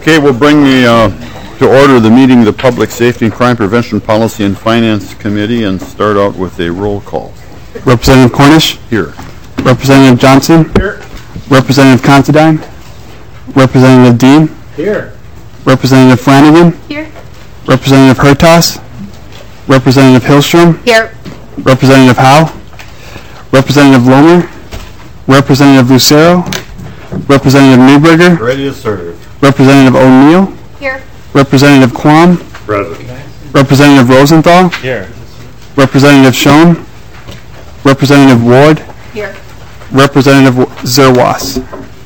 Okay, we'll bring to order the meeting of the Public Safety and Crime Prevention Policy and Finance Committee and start out with a roll call. Representative Cornish? Here. Representative Johnson? Here. Representative Considine? Representative Dean? Here. Representative Flanagan? Here. Representative Hertas? Representative Hillstrom? Here. Representative Howe? Representative Lomer? Representative Lucero? Representative Newberger? Ready to serve. Representative O'Neill? Here. Representative Quam? Present. Representative Rosenthal? Here. Representative Schoen? Representative Ward? Here. Representative Zerwas?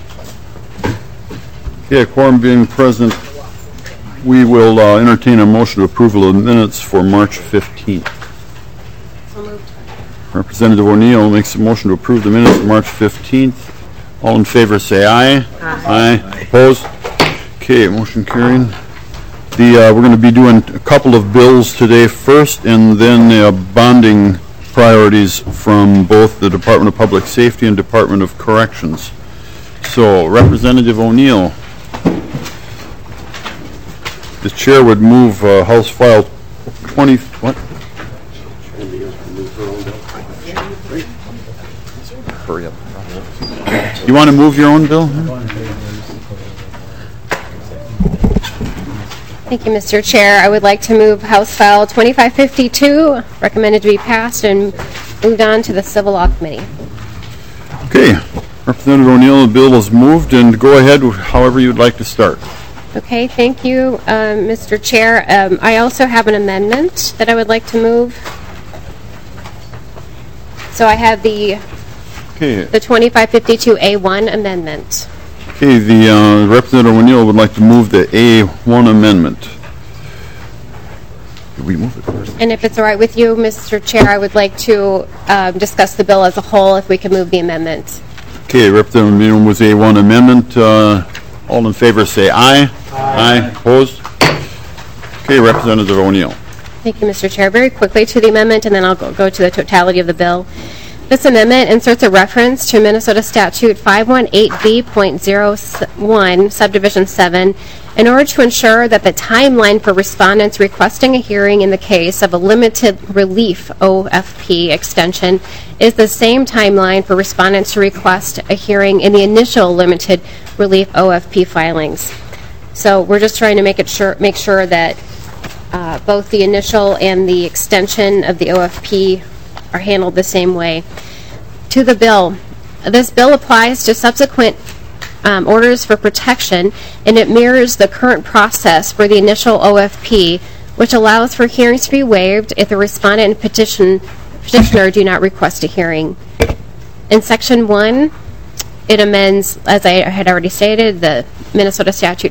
Okay, quorum being present, we will entertain a motion of approval of minutes for March 15th. So moved. Representative O'Neill makes a motion to approve the minutes of March 15th. All in favor say aye. Aye. Opposed? Okay, motion carried. We're going to be doing a couple of bills today first, and then bonding priorities from both the Department of Public Safety and Department of Corrections. So, Representative O'Neill, the chair would move House File 20. What? Hurry up. You want to move your own bill? Thank you, Mr. Chair. I would like to move House File 2552, recommended to be passed and moved on to the Civil Law Committee. Okay, Representative O'Neill, the bill is moved, and go ahead however you'd like to start. Okay, thank you, Mr. Chair. I also have an amendment that I would like to move. So I have the 2552A1 amendment. Okay, the Representative O'Neill would like to move the A1 amendment. Did we move it first? And if it's all right with you, Mr. Chair, I would like to discuss the bill as a whole if we can move the amendment. Okay, Representative O'Neill moves the A1 amendment. All in favor say aye. Aye. Opposed? Okay, Representative O'Neill. Thank you, Mr. Chair. Very quickly to the amendment, and then I'll go to the totality of the bill. This amendment inserts a reference to Minnesota Statute 518B.01, Subdivision 7, in order to ensure that the timeline for respondents requesting a hearing in the case of a limited relief OFP extension is the same timeline for respondents to request a hearing in the initial limited relief OFP filings. So we're just trying to make sure that both the initial and the extension of the OFP are handled the same way. To the bill. This bill applies to subsequent orders for protection, and it mirrors the current process for the initial OFP, which allows for hearings to be waived if the respondent and petitioner do not request a hearing. In Section 1, it amends, as I had already stated, the Minnesota Statute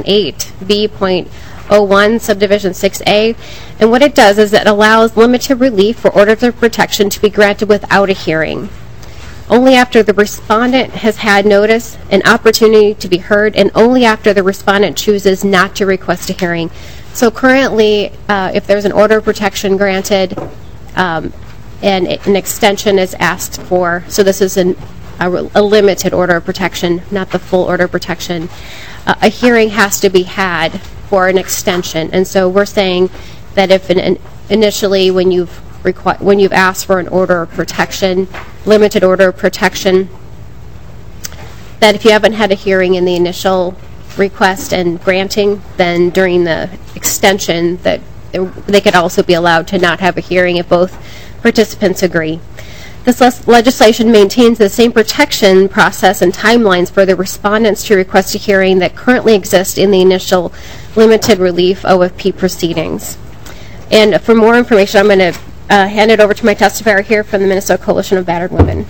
518B.01, Subdivision 6A, and what it does is it allows limited relief for orders of protection to be granted without a hearing, only after the respondent has had notice and opportunity to be heard, and only after the respondent chooses not to request a hearing. So currently, if there's an order of protection granted and an extension is asked for, so this is a limited order of protection, not the full order of protection, a hearing has to be had for an extension. And so we're saying that if initially when you've asked for an order of protection, limited order of protection, that if you haven't had a hearing in the initial request and granting, then during the extension that they could also be allowed to not have a hearing if both participants agree. This legislation maintains the same protection process and timelines for the respondents to request a hearing that currently exist in the initial limited relief OFP proceedings. And for more information, I'm going to hand it over to my testifier here from the Minnesota Coalition of Battered Women.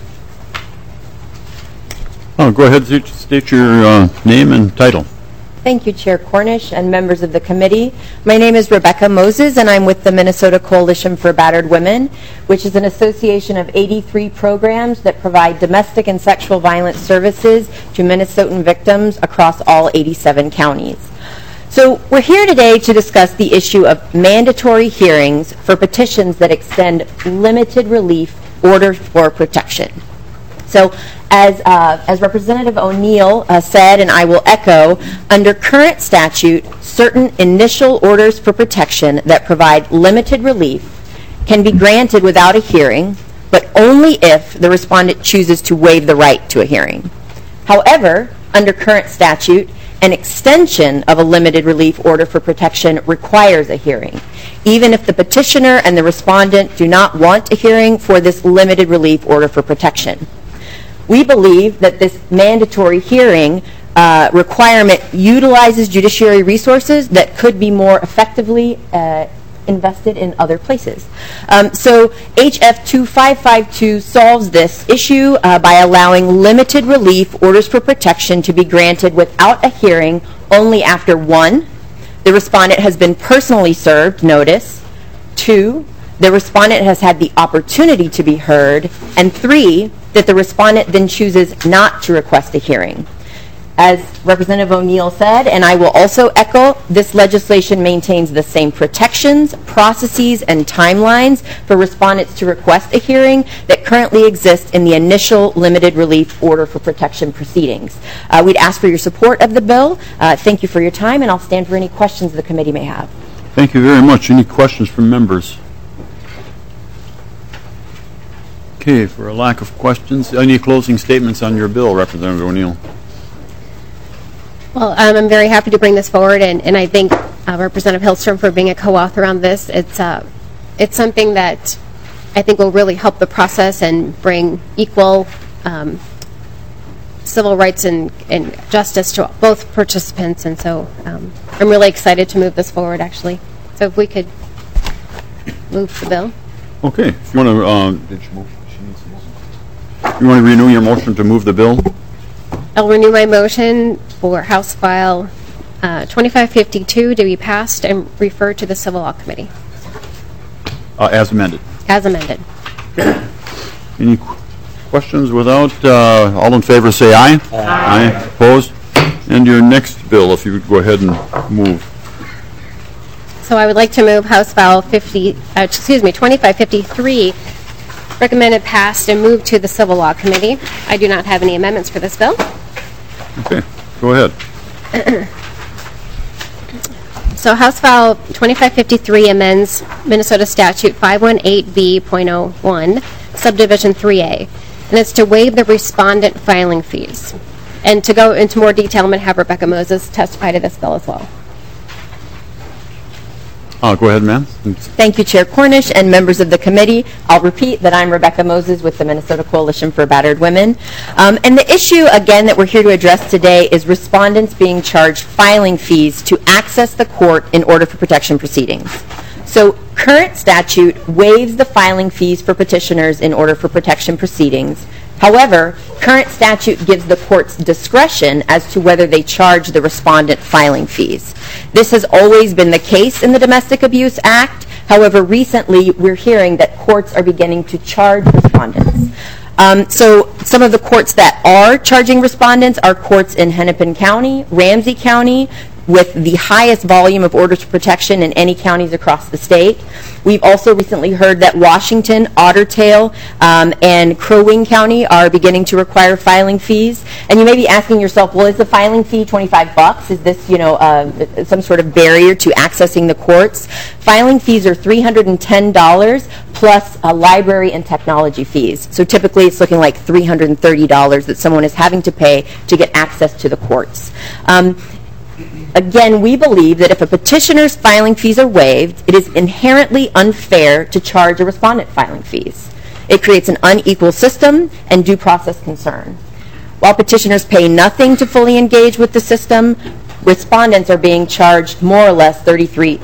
Oh, go ahead, state your name and title. Thank you, Chair Cornish and members of the committee. My name is Rebecca Moses, and I'm with the Minnesota Coalition for Battered Women, which is an association of 83 programs that provide domestic and sexual violence services to Minnesotan victims across all 87 counties. So we're here today to discuss the issue of mandatory hearings for petitions that extend limited relief orders for protection. So as Representative O'Neill said, and I will echo, under current statute, certain initial orders for protection that provide limited relief can be granted without a hearing, but only if the respondent chooses to waive the right to a hearing. However, under current statute, an extension of a limited relief order for protection requires a hearing, even if the petitioner and the respondent do not want a hearing for this limited relief order for protection. We believe that this mandatory hearing requirement utilizes judiciary resources that could be more effectively invested in other places. So HF 2552 solves this issue by allowing limited relief orders for protection to be granted without a hearing only after 1, the respondent has been personally served notice, 2, the respondent has had the opportunity to be heard, and 3, that the respondent then chooses not to request a hearing. As Representative O'Neill said, and I will also echo, this legislation maintains the same protections, processes, and timelines for respondents to request a hearing that currently exist in the initial limited relief order for protection proceedings. We'd ask for your support of the bill. Thank you for your time, and I'll stand for any questions the committee may have. Thank you very much. Any questions from members? Okay, for a lack of questions, any closing statements on your bill, Representative O'Neill? Well, I'm very happy to bring this forward, and I thank Representative Hillstrom for being a co-author on this. It's something that I think will really help the process and bring equal civil rights and justice to both participants, and so I'm really excited to move this forward, actually. So if we could move the bill. Okay. If you want to renew your motion to move the bill? I'll renew my motion for House File 2552 to be passed and referred to the Civil Law Committee. As amended. As amended. Any questions? Without, all in favor say aye. Aye. Opposed? And your next bill, if you would go ahead and move. So I would like to move House File 2553, recommended passed and moved to the Civil Law Committee. I do not have any amendments for this bill. Okay, go ahead. So House File 2553 amends Minnesota Statute 518B.01, Subdivision 3A, and it's to waive the respondent filing fees. And to go into more detail, I'm going to have Rebecca Moses testify to this bill as well. Go ahead, ma'am. Thank you, Chair Cornish and members of the committee. I'll repeat that I'm Rebecca Moses with the Minnesota Coalition for Battered Women. And the issue, again, that we're here to address today is respondents being charged filing fees to access the court in order for protection proceedings. So current statute waives the filing fees for petitioners in order for protection proceedings. However, current statute gives the courts discretion as to whether they charge the respondent filing fees. This has always been the case in the Domestic Abuse Act. However, recently we're hearing that courts are beginning to charge respondents. So some of the courts that are charging respondents are courts in Hennepin County, Ramsey County, with the highest volume of orders of protection in any counties across the state. We've also recently heard that Washington, Otter Tail, and Crow Wing County are beginning to require filing fees. And you may be asking yourself, well, is the filing fee $25? Is this, some sort of barrier to accessing the courts? Filing fees are $310 plus library and technology fees. So typically it's looking like $330 that someone is having to pay to get access to the courts. Again, we believe that if a petitioner's filing fees are waived, it is inherently unfair to charge a respondent filing fees. It creates an unequal system and due process concern. While petitioners pay nothing to fully engage with the system, respondents are being charged more or less $330,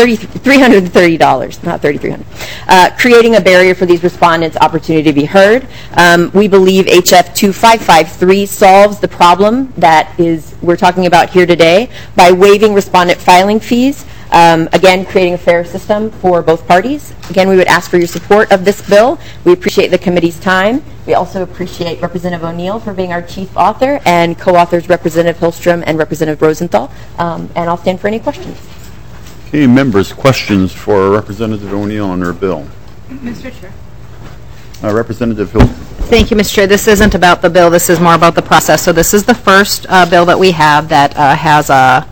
not $3,300, creating a barrier for these respondents' opportunity to be heard. We believe HF 2553 solves the problem that we're talking about here today by waiving respondent filing fees, again, creating a fair system for both parties. Again, we would ask for your support of this bill. We appreciate the committee's time. We also appreciate Representative O'Neill for being our chief author and co-authors Representative Hillstrom and Representative Rosenthal. And I'll stand for any questions. Okay, members, questions for Representative O'Neill on her bill? Mr. Chair. Representative Hilton. Thank you, Mr. Chair. This isn't about the bill. This is more about the process. So this is the first bill that we have that has a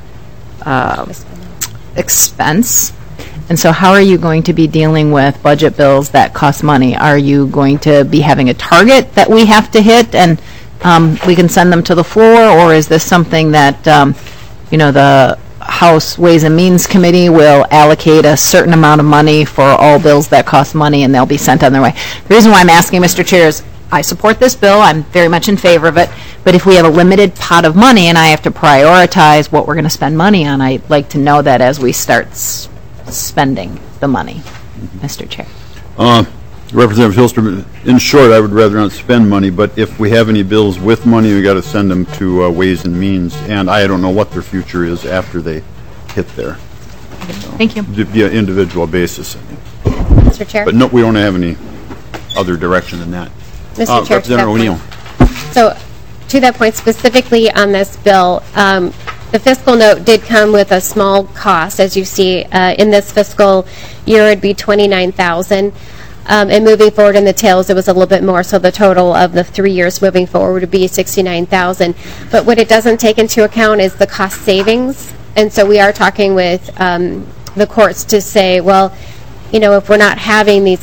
expense. And so how are you going to be dealing with budget bills that cost money? Are you going to be having a target that we have to hit and we can send them to the floor? Or is this something that, the House Ways and Means Committee will allocate a certain amount of money for all bills that cost money and they'll be sent on their way? The reason why I'm asking, Mr. Chair, is I support this bill. I'm very much in favor of it. But if we have a limited pot of money and I have to prioritize what we're going to spend money on, I'd like to know that as we start spending the money, Mr. Chair. Representative Hilstrom, in short, I would rather not spend money, but if we have any bills with money, we got to send them to Ways and Means, and I don't know what their future is after they hit there. Thank you. It'd be an individual basis. Mr. Chair? But no, we don't have any other direction than that. Mr. Chair, to that Representative O'Neill. point. So, to that point, specifically on this bill, the fiscal note did come with a small cost, as you see. In this fiscal year, it'd be $29,000. And moving forward in the tails, it was a little bit more. So the total of the 3 years moving forward would be $69,000. But what it doesn't take into account is the cost savings. And so we are talking with the courts to say, well, if we're not having these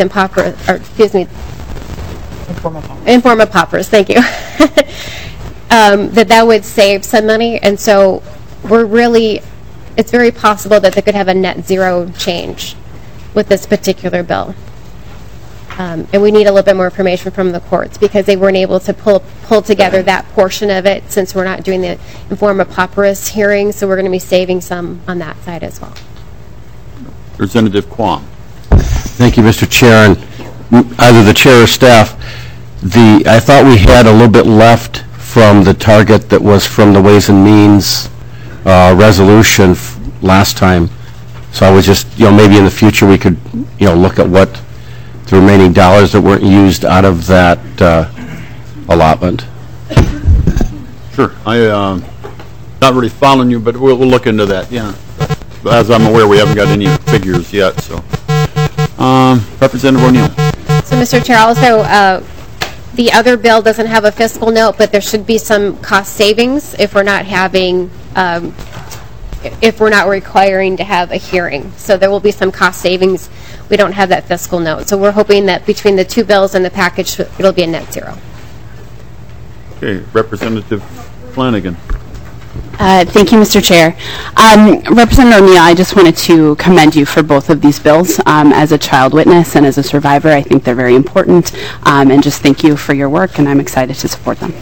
Informa paupers, thank you, that would save some money. And so it's very possible that they could have a net zero change with this particular bill. And we need a little bit more information from the courts because they weren't able to pull together that portion of it since we're not doing the Informa pauperis hearing, so we're going to be saving some on that side as well. Representative Quam. Thank you, Mr. Chair, and either the chair or staff. I thought we had a little bit left from the target that was from the Ways and Means resolution last time. So I was just, maybe in the future we could, look at what the remaining dollars that weren't used out of that allotment. Sure. I'm not really following you, but we'll look into that, yeah. But as I'm aware, we haven't got any figures yet, so. Representative O'Neill. So, Mr. Chair, also, the other bill doesn't have a fiscal note, but there should be some cost savings if we're not having, if we're not requiring to have a hearing. So there will be some cost savings. We don't have that fiscal note. So we're hoping that between the two bills and the package, it'll be a net zero. Okay, Representative Flanagan. Thank you, Mr. Chair. Representative O'Neill, I just wanted to commend you for both of these bills. As a child witness and as a survivor, I think they're very important. And just thank you for your work, and I'm excited to support them.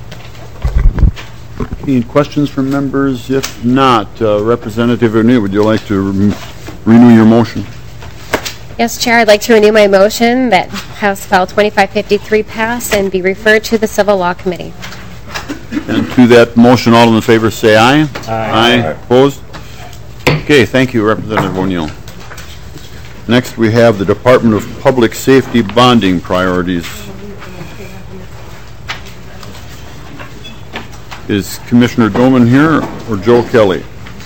Any questions from members? If not, Representative O'Neill, would you like to renew your motion? Yes, Chair, I'd like to renew my motion that House File 2553 pass and be referred to the Civil Law Committee. And to that motion, all in favor say aye. Aye. Opposed? Okay, thank you, Representative O'Neill. Next, we have the Department of Public Safety bonding priorities. Is Commissioner Doman here or Joe Kelly?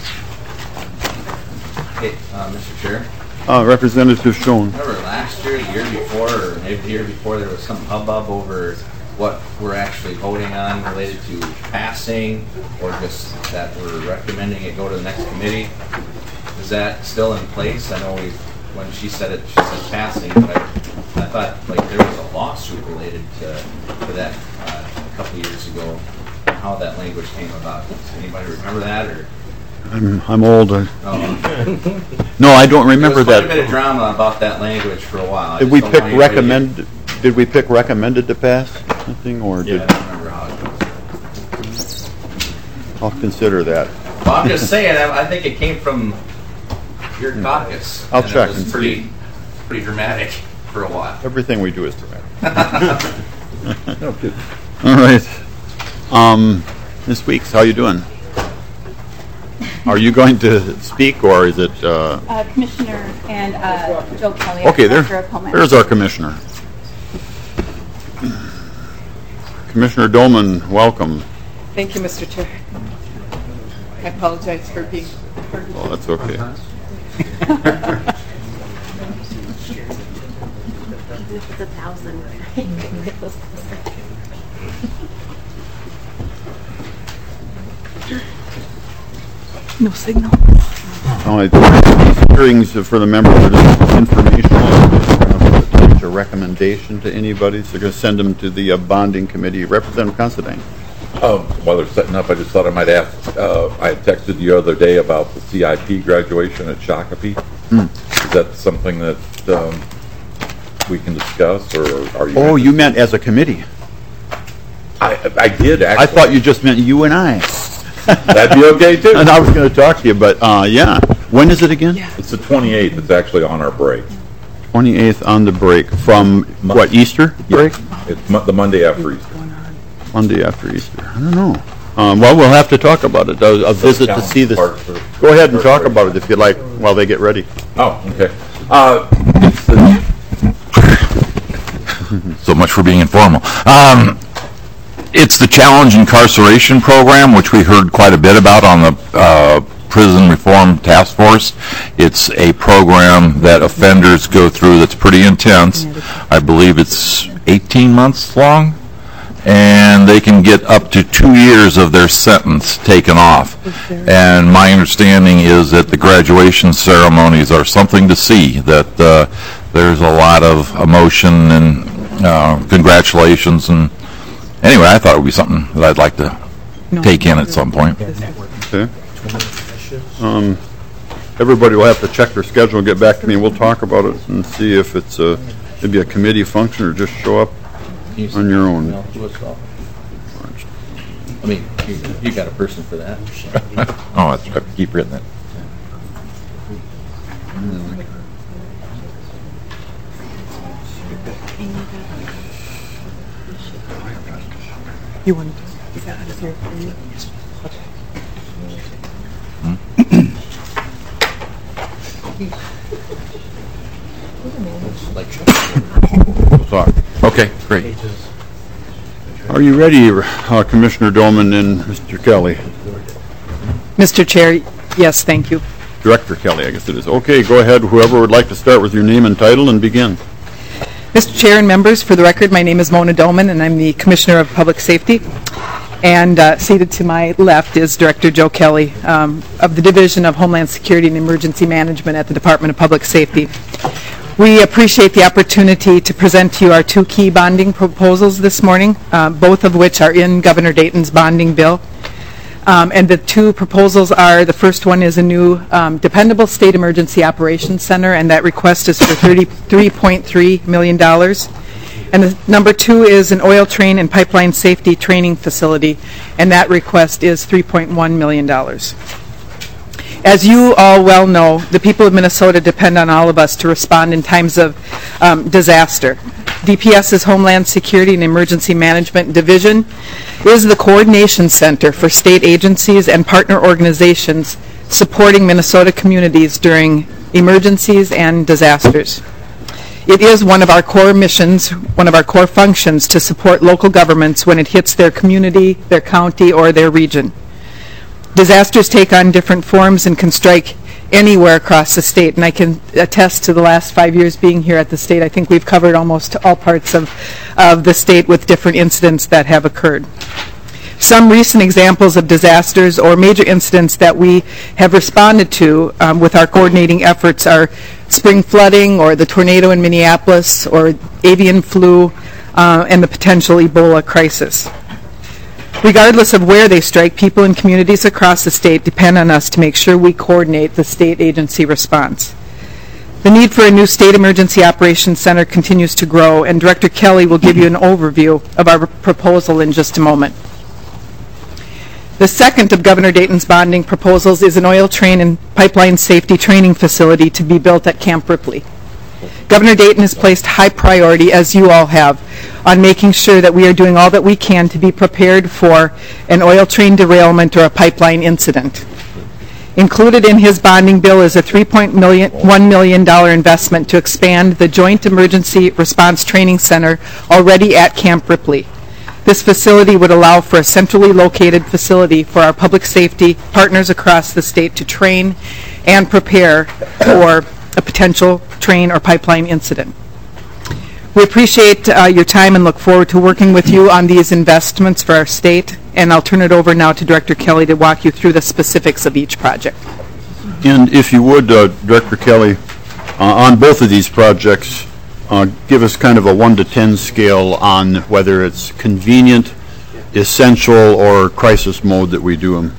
Hey, Mr. Chair. Representative Schoen. Remember last year, the year before, or maybe the year before, there was some hubbub over what we're actually voting on related to passing, or just that we're recommending it go to the next committee. Is that still in place? I know when she said it, she said passing, but I thought there was a lawsuit related to that a couple years ago. How that language came about. Does anybody remember that? Or I'm old. No, I don't remember that. There was quite a bit of drama about that language for a while. Did we pick recommended? Did we pick recommended to pass something, or yeah, did? I don't remember how it goes. I'll consider that. Well, I'm just saying. I think it came from your caucus. I'll check. It was pretty dramatic for a while. Everything we do is dramatic. All right. Ms. Weeks, how you doing? Are you going to speak, or is it? Commissioner and Joe Kelly. Okay, there's our commissioner. Commissioner Dolman, welcome. Thank you, Mr. Chair. I apologize for being heard. Oh, that's okay. It's 1,000. No signal. These hearings for the members are just informational. We're not a recommendation to anybody, so we're going to send them to the bonding committee. Representative Considine. While they're setting up, I just thought I might ask, I had texted the other day about the CIP graduation at Shakopee. Is that something that we can discuss, or are you? Oh, you meant as a committee. I did, actually. I thought you just meant you and I. That'd be okay, too. And I was going to talk to you, but yeah. When is it again? It's the 28th. It's actually on our break. 28th on the break. From, what, Easter break? It's the Monday after Easter. Monday after Easter. I don't know. Well, we'll have to talk about it. A visit to see this. Go ahead and talk about it if you like while they get ready. Oh, okay. So much for being informal. It's the Challenge Incarceration Program, which we heard quite a bit about on the Prison Reform Task Force. It's a program that offenders go through that's pretty intense. I believe it's 18 months long, and they can get up to 2 years of their sentence taken off. And my understanding is that the graduation ceremonies are something to see, that there's a lot of emotion and congratulations. And anyway, I thought it would be something that I'd like to take in at some point. Okay. Everybody will have to check their schedule and get back to me. We'll talk about it and see if it's maybe a committee function or just show up on your own. I mean, you got a person for that. Oh, that's right. Keep written it. You want to get that out of here for you? Okay, great. Are you ready, Commissioner Dolman and Mr. Kelly? Mr. Chair, yes, thank you. Director Kelly, I guess it is. Okay, go ahead. Whoever would like to start with your name and title and begin. Mr. Chair and members, for the record, my name is Mona Dolman, and I'm the Commissioner of Public Safety. And seated to my left is Director Joe Kelly of the Division of Homeland Security and Emergency Management at the Department of Public Safety. We appreciate the opportunity to present to you our two key bonding proposals this morning, both of which are in Governor Dayton's bonding bill. And the two proposals are, the first one is a new Dependable State Emergency Operations Center, and that request is for $33.3 million. And the number two is an oil train and pipeline safety training facility, and that request is $3.1 million. As you all well know, the people of Minnesota depend on all of us to respond in times of disaster. DPS's Homeland Security and Emergency Management Division is the coordination center for state agencies and partner organizations supporting Minnesota communities during emergencies and disasters. It is one of our core missions, one of our core functions to support local governments when it hits their community, their county, or their region. Disasters take on different forms and can strike anywhere across the state, and I can attest to the last 5 years being here at the state. I think we've covered almost all parts of the state with different incidents that have occurred. Some recent examples of disasters or major incidents that we have responded to with our coordinating efforts are spring flooding, or the tornado in Minneapolis, or avian flu, and the potential Ebola crisis. Regardless of where they strike, people in communities across the state depend on us to make sure we coordinate the state agency response. The need for a new State Emergency Operations Center continues to grow, and Director Kelly will give you an overview of our proposal in just a moment. The second of Governor Dayton's bonding proposals is an oil train and pipeline safety training facility to be built at Camp Ripley. Governor Dayton has placed high priority, as you all have, on making sure that we are doing all that we can to be prepared for an oil train derailment or a pipeline incident. Included in his bonding bill is a $3.1 million investment to expand the Joint Emergency Response Training Center already at Camp Ripley. This facility would allow for a centrally located facility for our public safety partners across the state to train and prepare for a potential train or pipeline incident. We appreciate your time and look forward to working with you on these investments for our state. And I'll turn it over now to Director Kelly to walk you through the specifics of each project. And if you would, Director Kelly, on both of these projects, give us kind of a 1 to 10 scale on whether it's convenient, essential, or crisis mode that we do them.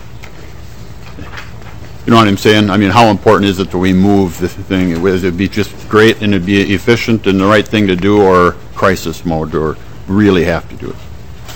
You know what I'm saying? I mean, how important is it that we move this thing? Would it be just great and it'd be efficient and the right thing to do, or crisis mode, or really have to do it?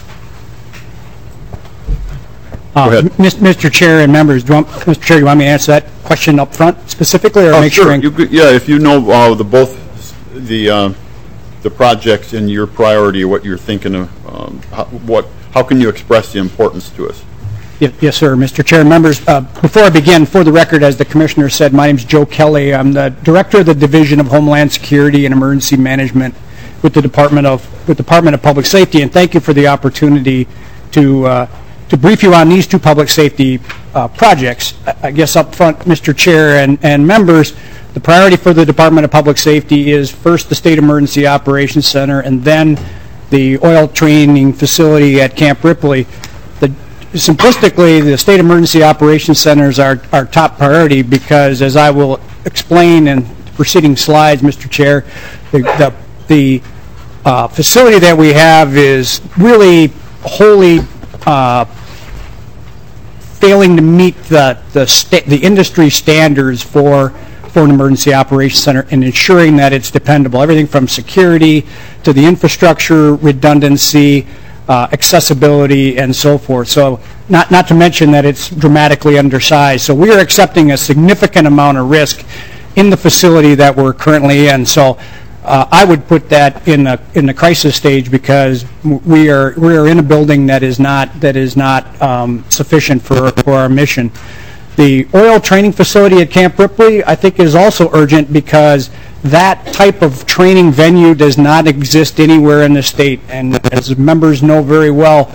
Go ahead. Mr. Chair and members, Mr. Chair, you want me to answer that question up front specifically, or make sure? sure? Yeah, if you know both the projects and your priority, what you're thinking of, how can you express the importance to us? Yes, sir. Mr. Chair and members, before I begin, for the record, as the Commissioner said, my name is Joe Kelly. I'm the Director of the Division of Homeland Security and Emergency Management with the Department of Public Safety, and thank you for the opportunity to brief you on these two public safety projects. I guess up front, Mr. Chair and members, the priority for the Department of Public Safety is first the State Emergency Operations Center and then the oil training facility at Camp Ripley. Simplistically, the State Emergency Operations Center is our top priority because, as I will explain in the preceding slides, Mr. Chair, the facility that we have is really wholly failing to meet the industry standards for an emergency operations center and ensuring that it's dependable. Everything from security to the infrastructure, redundancy, accessibility, and so forth. So not to mention that it's dramatically undersized. So we are accepting a significant amount of risk in the facility that we're currently in. So I would put that in the crisis stage because we are in a building that is not sufficient for our mission. The oil training facility at Camp Ripley, I think, is also urgent because that type of training venue does not exist anywhere in the state. And as members know very well,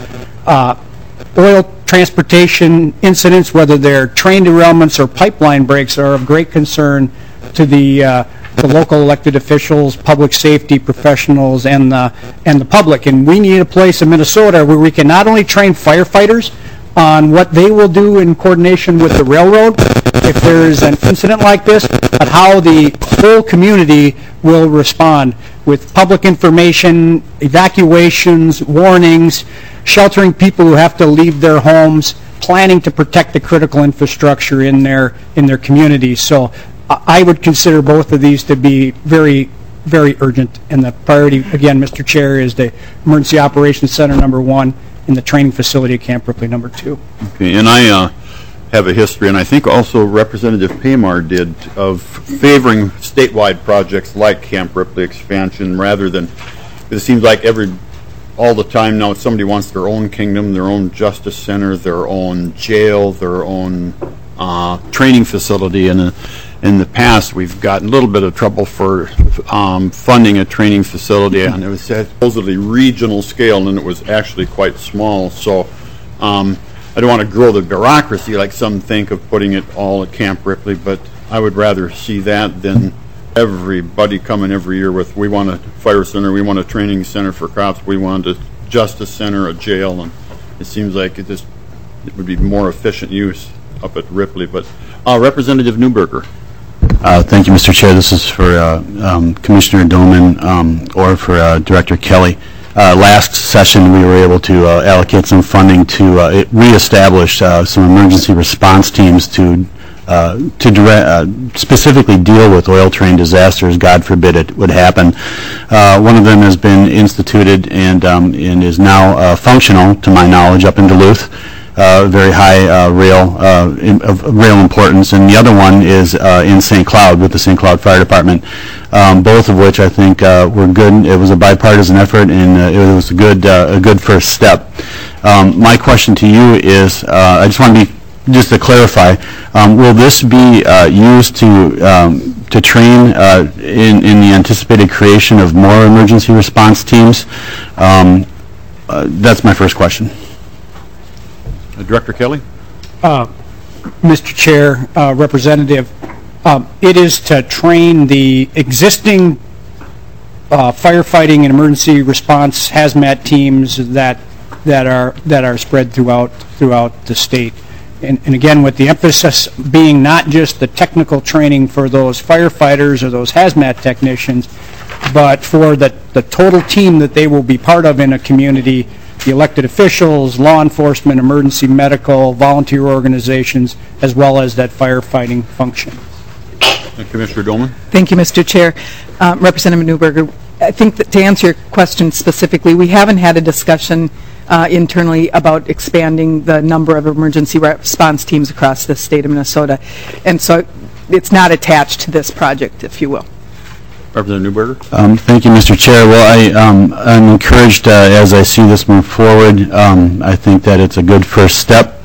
oil transportation incidents, whether they're train derailments or pipeline breaks, are of great concern to the local elected officials, public safety professionals, and the public. And we need a place in Minnesota where we can not only train firefighters on what they will do in coordination with the railroad if there's an incident like this, but how the whole community will respond with public information, evacuations, warnings, sheltering people who have to leave their homes, planning to protect the critical infrastructure in their communities. So I would consider both of these to be very, very urgent. And the priority, again, Mr. Chair, is the Emergency Operations Center, number 1, and the training facility at Camp Ripley, number 2. Okay, and I have a history, and I think also Representative Paymar did, of favoring statewide projects like Camp Ripley expansion rather than, it seems like all the time now somebody wants their own kingdom, their own justice center, their own jail, their own training facility. And in the past, we've gotten a little bit of trouble for funding a training facility, and it was supposedly regional scale, and it was actually quite small. So I don't want to grow the bureaucracy like some think of putting it all at Camp Ripley, but I would rather see that than everybody coming every year with, we want a fire center, we want a training center for cops, we want a justice center, a jail, and it seems like it would be more efficient use up at Ripley. But Representative Newberger. Thank you, Mr. Chair. This is for Commissioner Doman or for Director Kelly. Last session, we were able to allocate some funding to reestablish some emergency response teams to specifically deal with oil train disasters. God forbid it would happen. One of them has been instituted and is now functional, to my knowledge, up in Duluth. Very high rail importance, and the other one is in St. Cloud with the St. Cloud Fire Department, both of which I think were good. It was a bipartisan effort, and it was a good first step. My question to you is, I just want to clarify, will this be used to train in the anticipated creation of more emergency response teams? That's my first question. Director Kelly? Mr. Chair, Representative, it is to train the existing firefighting and emergency response hazmat teams that are spread throughout the state. And again, with the emphasis being not just the technical training for those firefighters or those hazmat technicians, but for the total team that they will be part of in a community, the elected officials, law enforcement, emergency medical, volunteer organizations, as well as that firefighting function. Commissioner Dolman? Thank you, Mr. Chair. Representative Newberger, I think that to answer your question specifically, we haven't had a discussion internally about expanding the number of emergency response teams across the state of Minnesota. And so it's not attached to this project, if you will. Representative Newberger? Thank you, Mr. Chair. Well, I'm encouraged as I see this move forward. I think that it's a good first step.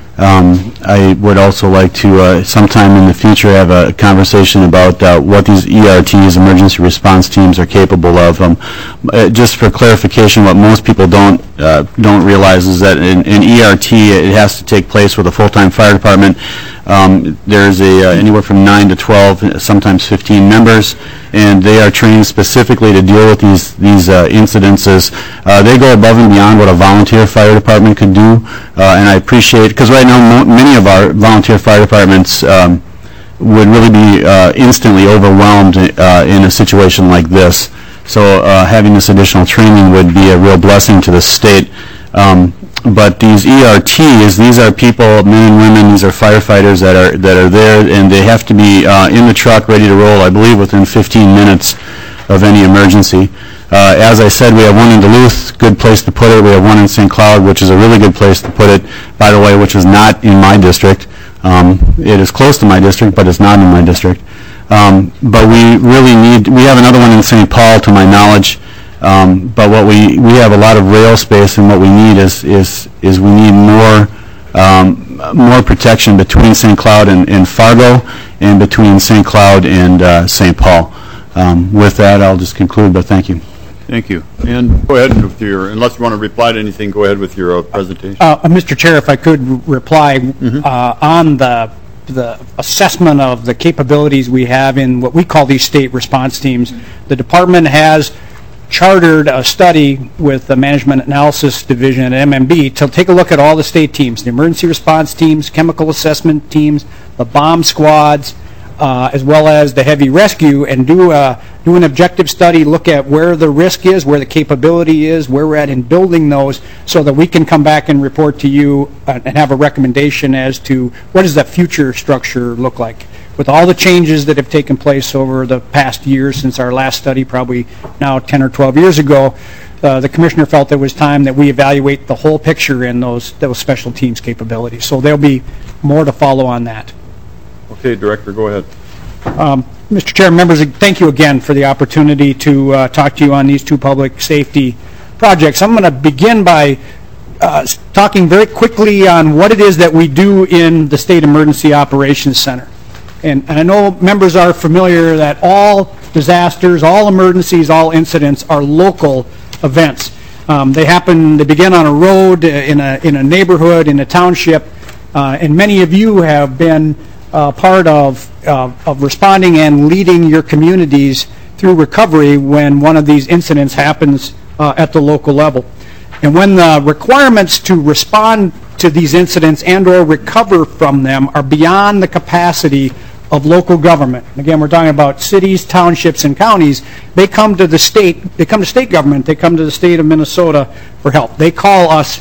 I would also like to, sometime in the future, have a conversation about what these ERTs, emergency response teams, are capable of. Just for clarification, what most people don't realize is that in ERT, it has to take place with a full-time fire department. There's anywhere from 9 to 12, sometimes 15 members, and they are trained specifically to deal with these incidences. They go above and beyond what a volunteer fire department could do, and I appreciate, because right now many of our volunteer fire departments would really be instantly overwhelmed in a situation like this. So having this additional training would be a real blessing to the state. But these ERTs, these are people, men and women, these are firefighters that are there, and they have to be in the truck ready to roll, I believe, within 15 minutes of any emergency. As I said, we have one in Duluth, good place to put it. We have one in St. Cloud, which is a really good place to put it, by the way, which is not in my district. It is close to my district, but it's not in my district. But we have another one in St. Paul, to my knowledge. But what we have a lot of rail space, and what we need is we need more protection between St. Cloud and Fargo, and between St. Cloud and St. Paul. With that, I'll just conclude, but thank you. Thank you. And go ahead with your, unless you want to reply to anything, go ahead with your presentation. Mr. Chair, if I could reply on the assessment of the capabilities we have in what we call these state response teams. The department has chartered a study with the Management Analysis Division at MMB to take a look at all the state teams, the emergency response teams, chemical assessment teams, the bomb squads, as well as the heavy rescue, and do an objective study, look at where the risk is, where the capability is, where we're at in building those, so that we can come back and report to you and have a recommendation as to what does that future structure look like. With all the changes that have taken place over the past year since our last study, probably now 10 or 12 years ago, the commissioner felt it was time that we evaluate the whole picture in those special teams capabilities. So there'll be more to follow on that. Okay, Director, go ahead. Mr. Chair, members, thank you again for the opportunity to talk to you on these two public safety projects. I'm going to begin by talking very quickly on what it is that we do in the State Emergency Operations Center. And I know members are familiar that all disasters, all emergencies, all incidents are local events. They begin on a road, in a neighborhood, in a township, and many of you have been part of responding and leading your communities through recovery when one of these incidents happens at the local level. And when the requirements to respond to these incidents and or recover from them are beyond the capacity of local government. Again, we're talking about cities, townships, and counties. They come to the state, they come to state government, they come to the state of Minnesota for help. They call us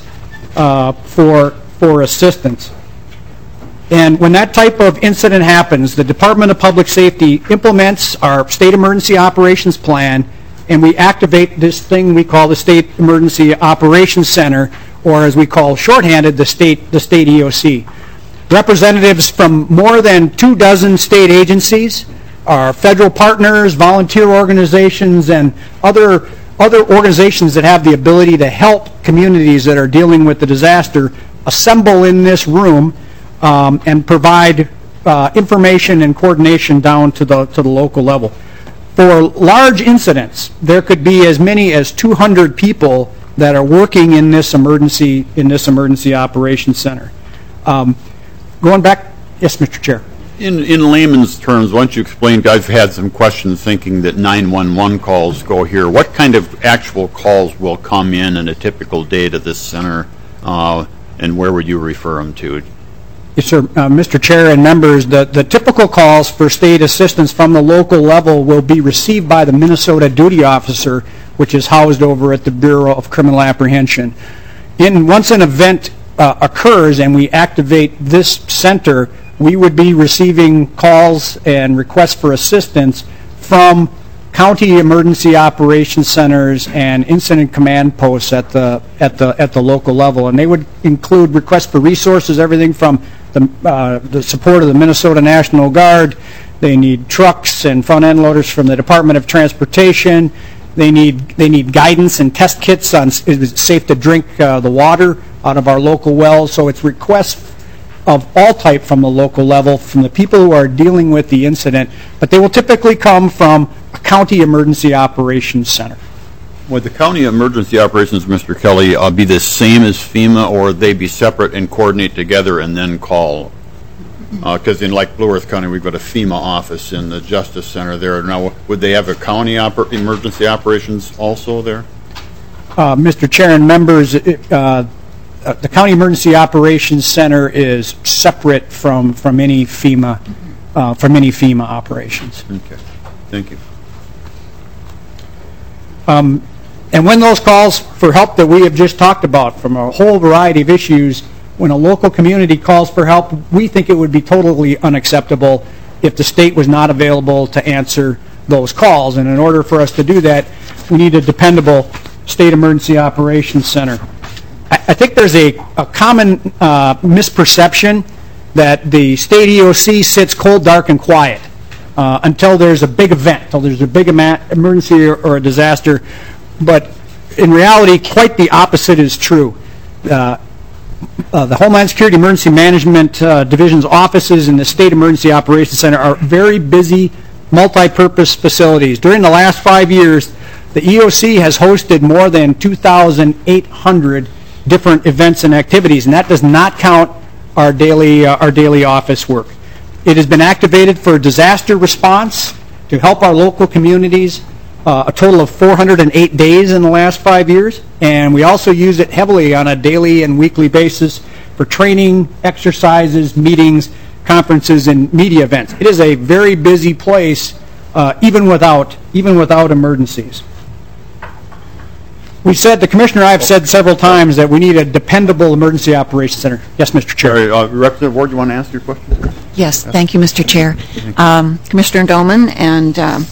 for assistance. And when that type of incident happens, the Department of Public Safety implements our State Emergency Operations Plan, and we activate this thing we call the State Emergency Operations Center, or as we call shorthanded, the state EOC. Representatives from more than 24 state agencies, our federal partners, volunteer organizations, and other organizations that have the ability to help communities that are dealing with the disaster assemble in this room and provide information and coordination down to the local level. For large incidents, there could be as many as 200 people that are working in this emergency operations center. Going back, yes, Mr. Chair. In layman's terms, why don't you explain, I've had some questions thinking that 911 calls go here. What kind of actual calls will come in a typical day to this center, and where would you refer them to? Yes, sir. Mr. Chair and members, the typical calls for state assistance from the local level will be received by the Minnesota duty officer, which is housed over at the Bureau of Criminal Apprehension. Once an event occurs and we activate this center, we would be receiving calls and requests for assistance from county emergency operations centers and incident command posts at the local level, and they would include requests for resources, everything from the support of the Minnesota National Guard. They need trucks and front end loaders from the Department of Transportation. They need guidance and test kits on is it safe to drink the water out of our local wells. So it's requests of all type from the local level, from the people who are dealing with the incident, but they will typically come from a county emergency operations center. Would the county emergency operations, Mr. Kelly, be the same as FEMA, or would they be separate and coordinate together and then call? Because in like Blue Earth County, we've got a FEMA office in the Justice Center there. Now, would they have a county emergency operations also there? Mr. Chair and members, the County Emergency Operations Center is separate from any FEMA operations. Okay, thank you. And when those calls for help that we have just talked about from a whole variety of issues, when a local community calls for help, we think it would be totally unacceptable if the state was not available to answer those calls. And in order for us to do that, we need a dependable state emergency operations center. I think there's a common misperception that the state EOC sits cold, dark, and quiet until there's a big event, until there's a big emergency or a disaster. But in reality, quite the opposite is true. The Homeland Security Emergency Management Division's offices in the State Emergency Operations Center are very busy, multi-purpose facilities. During the last 5 years, the EOC has hosted more than 2,800 different events and activities, and that does not count our daily office work. It has been activated for disaster response to help our local communities a total of 408 days in the last 5 years, and we also use it heavily on a daily and weekly basis for training, exercises, meetings, conferences, and media events. It is a very busy place, even without emergencies. The Commissioner and I have said several times that we need a dependable emergency operations center. Yes, Mr. Chair. Representative Ward, you want to ask your question? Yes, thank you, Mr. Chair. Commissioner Doman and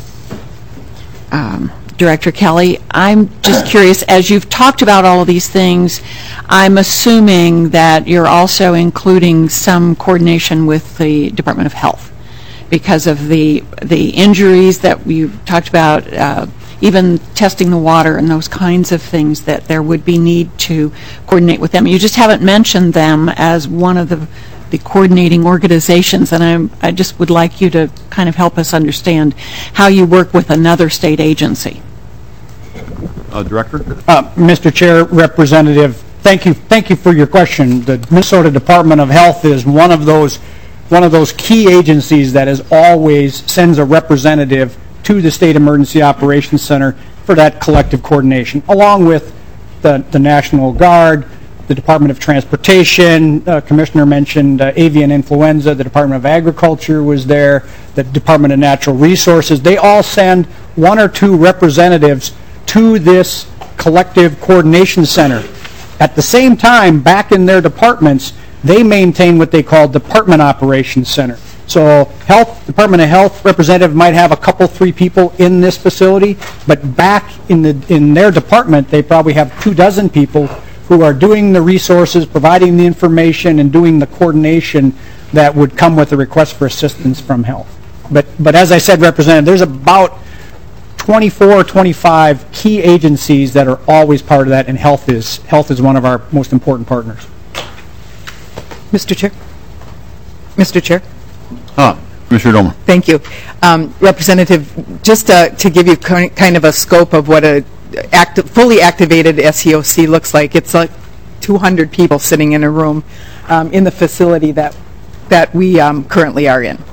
Director Kelly, I'm just curious, as you've talked about all of these things, I'm assuming that you're also including some coordination with the Department of Health because of the injuries that we talked about, even testing the water and those kinds of things, that there would be need to coordinate with them. You just haven't mentioned them as one of the coordinating organizations, and I just would like you to kind of help us understand how you work with another state agency. Director? Mr. Chair, Representative, thank you for your question. The Minnesota Department of Health is one of those key agencies that always sends a representative to the State Emergency Operations Center for that collective coordination, along with the National Guard, the Department of Transportation. Commissioner mentioned avian influenza. The Department of Agriculture was there. The Department of Natural Resources. They all send one or two representatives to this collective coordination center. At the same time, back in their departments, they maintain what they call Department Operations Center. So Department of Health representative might have a couple, 3 people in this facility, but back in their department, they probably have 24 people who are doing the resources, providing the information, and doing the coordination that would come with a request for assistance from health. But as I said, Representative, there's about 24 or 25 key agencies that are always part of that, and health is one of our most important partners. Mr. Chair? Mr. Chair? Commissioner Doman. Thank you. Representative, just to give you kind of a scope of what a fully activated SEOC looks like, it's like 200 people sitting in a room in the facility that we currently are in.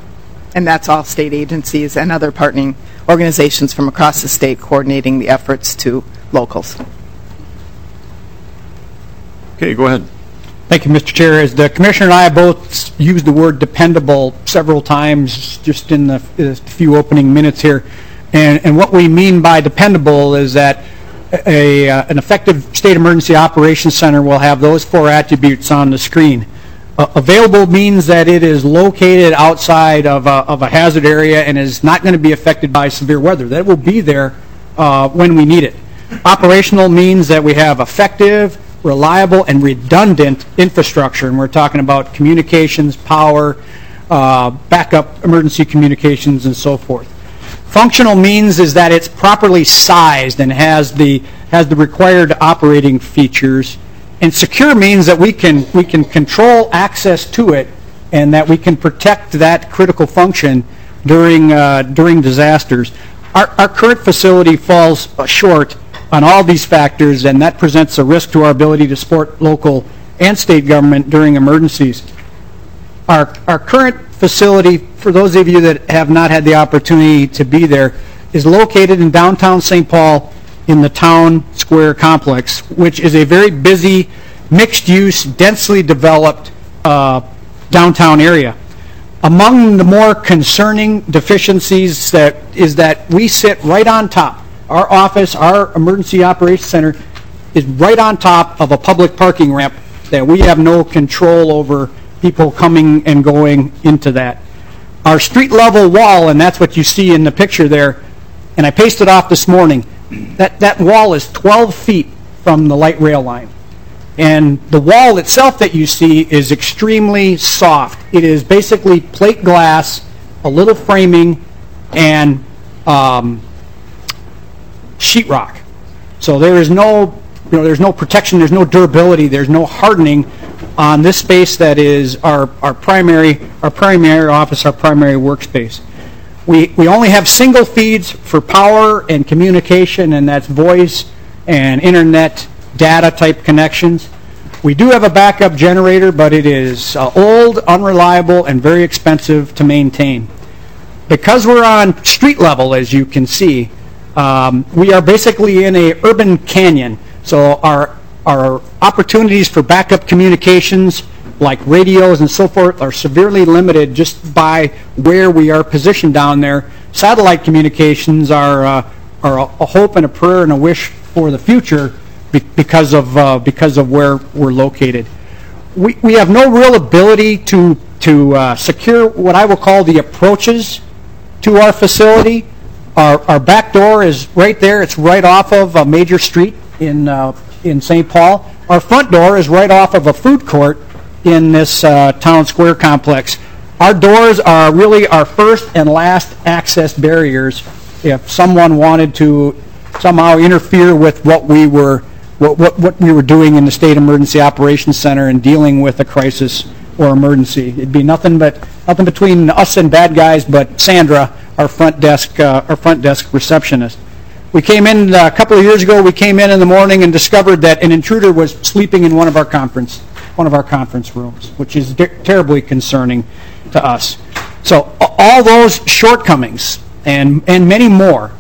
And that's all state agencies and other partnering organizations from across the state coordinating the efforts to locals. Okay, go ahead. Thank you, Mr. Chair. As the Commissioner and I both used the word dependable several times just in the few opening minutes here, and what we mean by dependable is that an effective state emergency operations center will have those 4 attributes on the screen. Available means that it is located outside of a hazard area and is not going to be affected by severe weather. That will be there when we need it. Operational means that we have effective, reliable, and redundant infrastructure, and we're talking about communications, power, backup emergency communications, and so forth. Functional means is that it's properly sized and has the required operating features. And secure means that we can control access to it and that we can protect that critical function during disasters. Our current facility falls short on all these factors, and that presents a risk to our ability to support local and state government during emergencies. Our current facility, for those of you that have not had the opportunity to be there, is located in downtown St. Paul in the Town Square complex, which is a very busy, mixed-use, densely developed downtown area. Among the more concerning deficiencies is that we sit right on top. Our office, our Emergency Operations Center, is right on top of a public parking ramp that we have no control over people coming and going into that. Our street-level wall, and that's what you see in the picture there, and I pasted off this morning, that wall is 12 feet from the light rail line. And the wall itself that you see is extremely soft. It is basically plate glass, a little framing, and sheetrock. So there is no, there's no protection, there's no durability, there's no hardening on this space that is our primary office, our primary workspace. We only have single feeds for power and communication, and that's voice and internet data type connections. We do have a backup generator, but it is old, unreliable, and very expensive to maintain. Because we're on street level, as you can see, we are basically in a urban canyon. So our opportunities for backup communications, like radios and so forth, are severely limited just by where we are positioned down there. Satellite communications are a hope and a prayer and a wish for the future because of where we're located. We have no real ability to secure what I will call the approaches to our facility. Our back door is right there. It's right off of a major street in St. Paul. Our front door is right off of a food court in this Town Square complex. Our doors are really our first and last access barriers if someone wanted to somehow interfere with what we were doing in the State Emergency Operations Center and dealing with a crisis or emergency. It'd be nothing between us and bad guys but Sandra, our front desk receptionist. We came in a couple of years ago. We came in the morning and discovered that an intruder was sleeping in one of our conference rooms, which is terribly concerning to us. So all those shortcomings and many more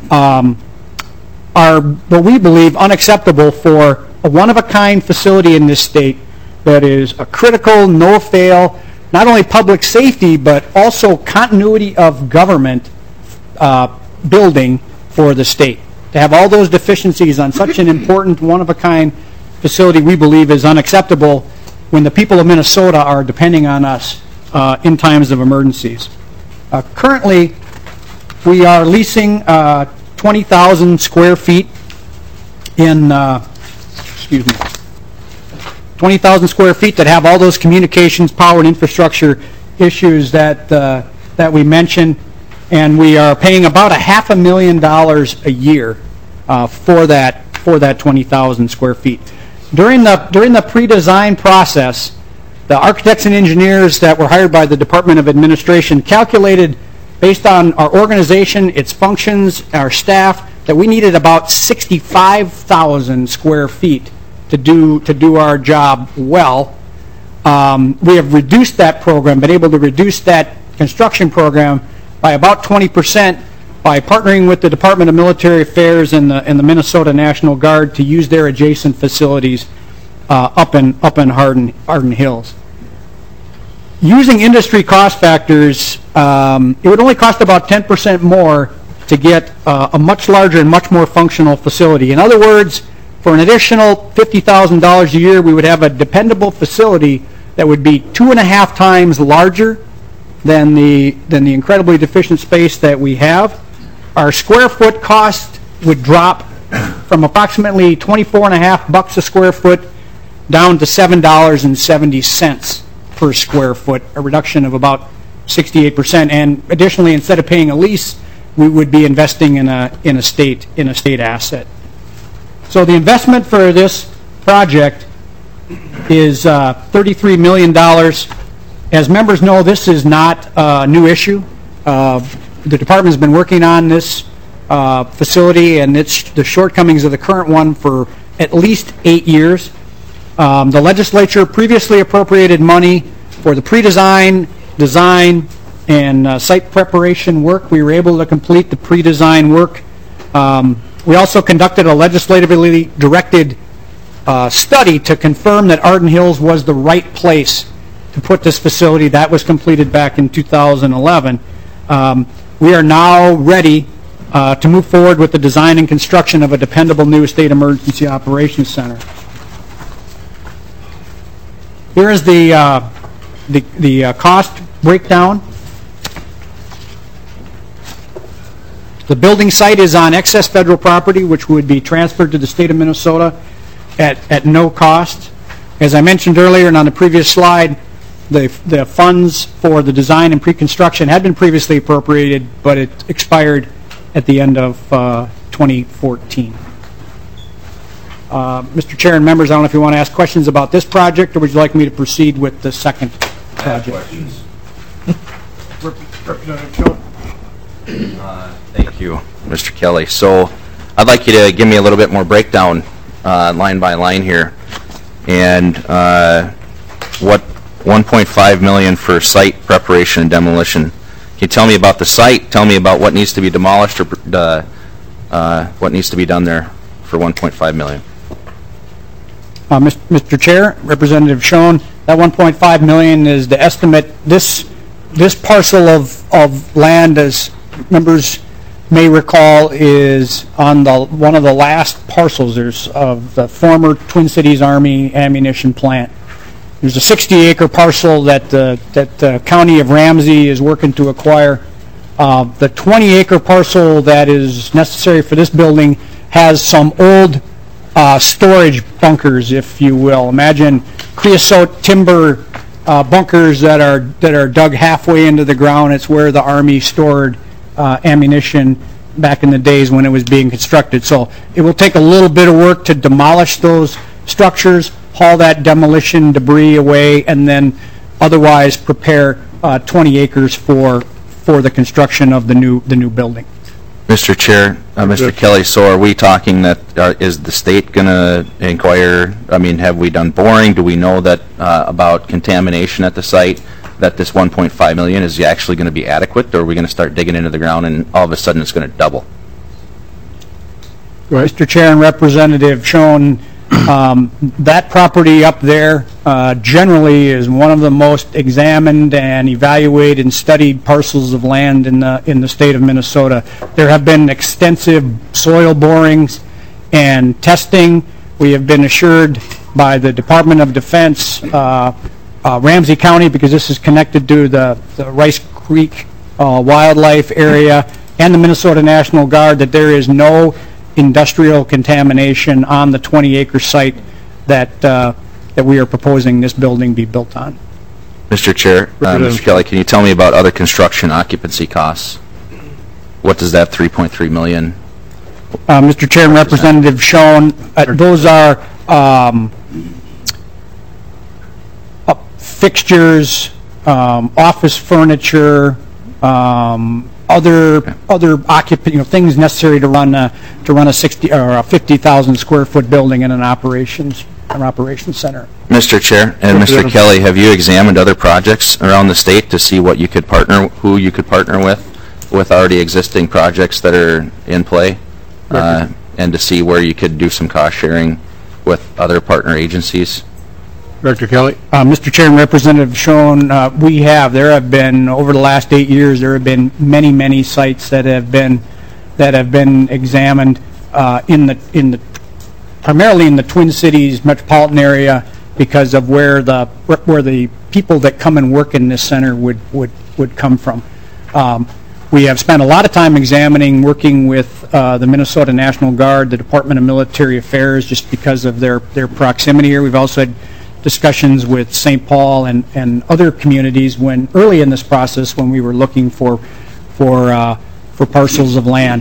are what we believe unacceptable for a one-of-a-kind facility in this state that is a critical, no-fail, not only public safety, but also continuity of government building for the state. To have all those deficiencies on such an important, one-of-a-kind facility, we believe is unacceptable when the people of Minnesota are depending on us in times of emergencies. Currently, we are leasing 20,000 square feet in, 20,000 square feet that have all those communications, power, and infrastructure issues that we mentioned, and we are paying about $500,000 a year for that 20,000 square feet. During the pre-design process, the architects and engineers that were hired by the Department of Administration calculated, based on our organization, its functions, our staff, that we needed about 65,000 square feet to do our job well. We have reduced that program, been able to reduce that construction program by about 20% by partnering with the Department of Military Affairs and the Minnesota National Guard to use their adjacent facilities up in Arden Hills. Using industry cost factors, it would only cost about 10% more to get a much larger and much more functional facility. In other words, for an additional $50,000 a year, we would have a dependable facility that would be 2.5 times larger than the incredibly deficient space that we have. Our square foot cost would drop from approximately $24.50 a square foot down to $7.70 per square foot, a reduction of about 68%. And additionally, instead of paying a lease, we would be investing in a state asset. So the investment for this project is $33 million. As members know, this is not a new issue. The department has been working on this facility and the shortcomings of the current one for at least 8 years. The legislature previously appropriated money for the pre-design, design, and site preparation work. We were able to complete the pre-design work. We also conducted a legislatively directed study to confirm that Arden Hills was the right place to put this facility. That was completed back in 2011. We are now ready to move forward with the design and construction of a dependable new state emergency operations center. Here is the cost breakdown. The building site is on excess federal property, which would be transferred to the state of Minnesota at no cost. As I mentioned earlier and on the previous slide, the funds for the design and pre-construction had been previously appropriated, but it expired at the end of 2014. Mr. Chair and members, I don't know if you want to ask questions about this project, or would you like me to proceed with the second project? Questions. Representative Schoen. Thank you, Mr. Kelly. So I'd like you to give me a little bit more breakdown line by line here. And what $1.5 million for site preparation and demolition. Can you tell me about the site? Tell me about what needs to be demolished or what needs to be done there for $1.5 million. Mr. Chair, Representative Schoen, that $1.5 million is the estimate. This parcel of land, as members may recall, is on one of the last parcels of the former Twin Cities Army ammunition plant. There's a 60-acre parcel that the county of Ramsey is working to acquire. The 20-acre parcel that is necessary for this building has some old storage bunkers, if you will. Imagine creosote timber bunkers that are dug halfway into the ground. It's where the Army stored ammunition back in the days when it was being constructed. So it will take a little bit of work to demolish those structures, haul that demolition debris away, and then otherwise prepare 20 acres for the construction of the new building. Mr. Chair, Mr. Kelly, so are we talking that, is the state going to inquire, I mean, have we done boring? Do we know that about contamination at the site, that this $1.5 million is actually going to be adequate, or are we going to start digging into the ground and all of a sudden it's going to double? Mr. Chair and Representative Schoen, that property up there generally is one of the most examined and evaluated and studied parcels of land in the state of Minnesota. There have been extensive soil borings and testing. We have been assured by the Department of Defense, Ramsey County, because this is connected to the Rice Creek wildlife area, and the Minnesota National Guard, that there is no industrial contamination on the 20-acre site that we are proposing this building be built on. Mr. Chair, Mr. Kelly, can you tell me about other construction occupancy costs? What does that $3.3 million? Mr. Chair and Representative Schoen, those are fixtures, office furniture, other things necessary to run a 60 or a 50,000 square foot building in an operations our operations center. Mr. Chair and Mr. Kelly, have you examined other projects around the state to see what you could partner, who you could partner with already existing projects that are in play, and to see where you could do some cost sharing with other partner agencies? Director Kelly? Mr. Chair and Representative Schoen, there have been, over the last 8 years, there have been many, many sites that have been examined primarily in the Twin Cities metropolitan area because of where the people that come and work in this center would come from. We have spent a lot of time working with the Minnesota National Guard, the Department of Military Affairs, just because of their proximity here. We've also had discussions with St. Paul and other communities early in this process when we were looking for parcels of land.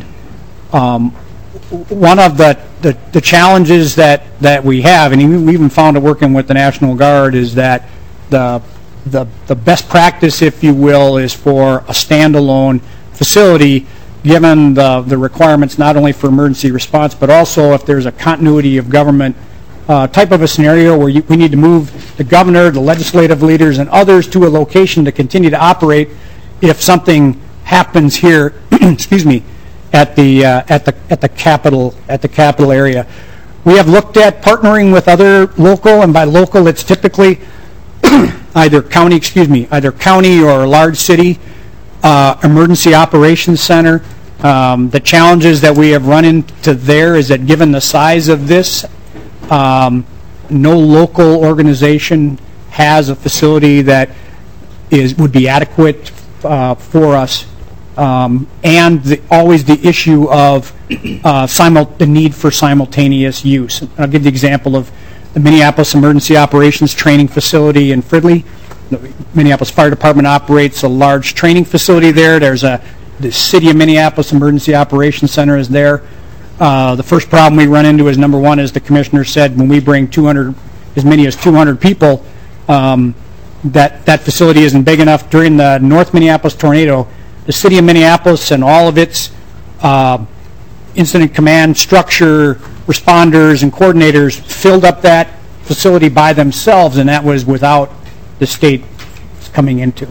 One of the challenges that we have, and we even found it working with the National Guard, is that the best practice, if you will, is for a standalone facility, given the requirements not only for emergency response, but also if there's a continuity of government type of a scenario where we need to move the governor, the legislative leaders, and others to a location to continue to operate if something happens here, excuse me, at the capital area. We have looked at partnering with other local, and by local it's typically either county or a large city emergency operations center. The challenges that we have run into there is that given the size of this, no local organization has a facility that would be adequate for us, and always the issue of the need for simultaneous use. I'll give the example of the Minneapolis Emergency Operations Training Facility in Fridley. The Minneapolis Fire Department operates a large training facility there. The City of Minneapolis Emergency Operations Center is there. The first problem we run into is, number one, as the commissioner said, when we bring as many as 200 people, that facility isn't big enough. During the North Minneapolis tornado, the City of Minneapolis and all of its incident command structure, responders, and coordinators filled up that facility by themselves, and that was without the state coming into.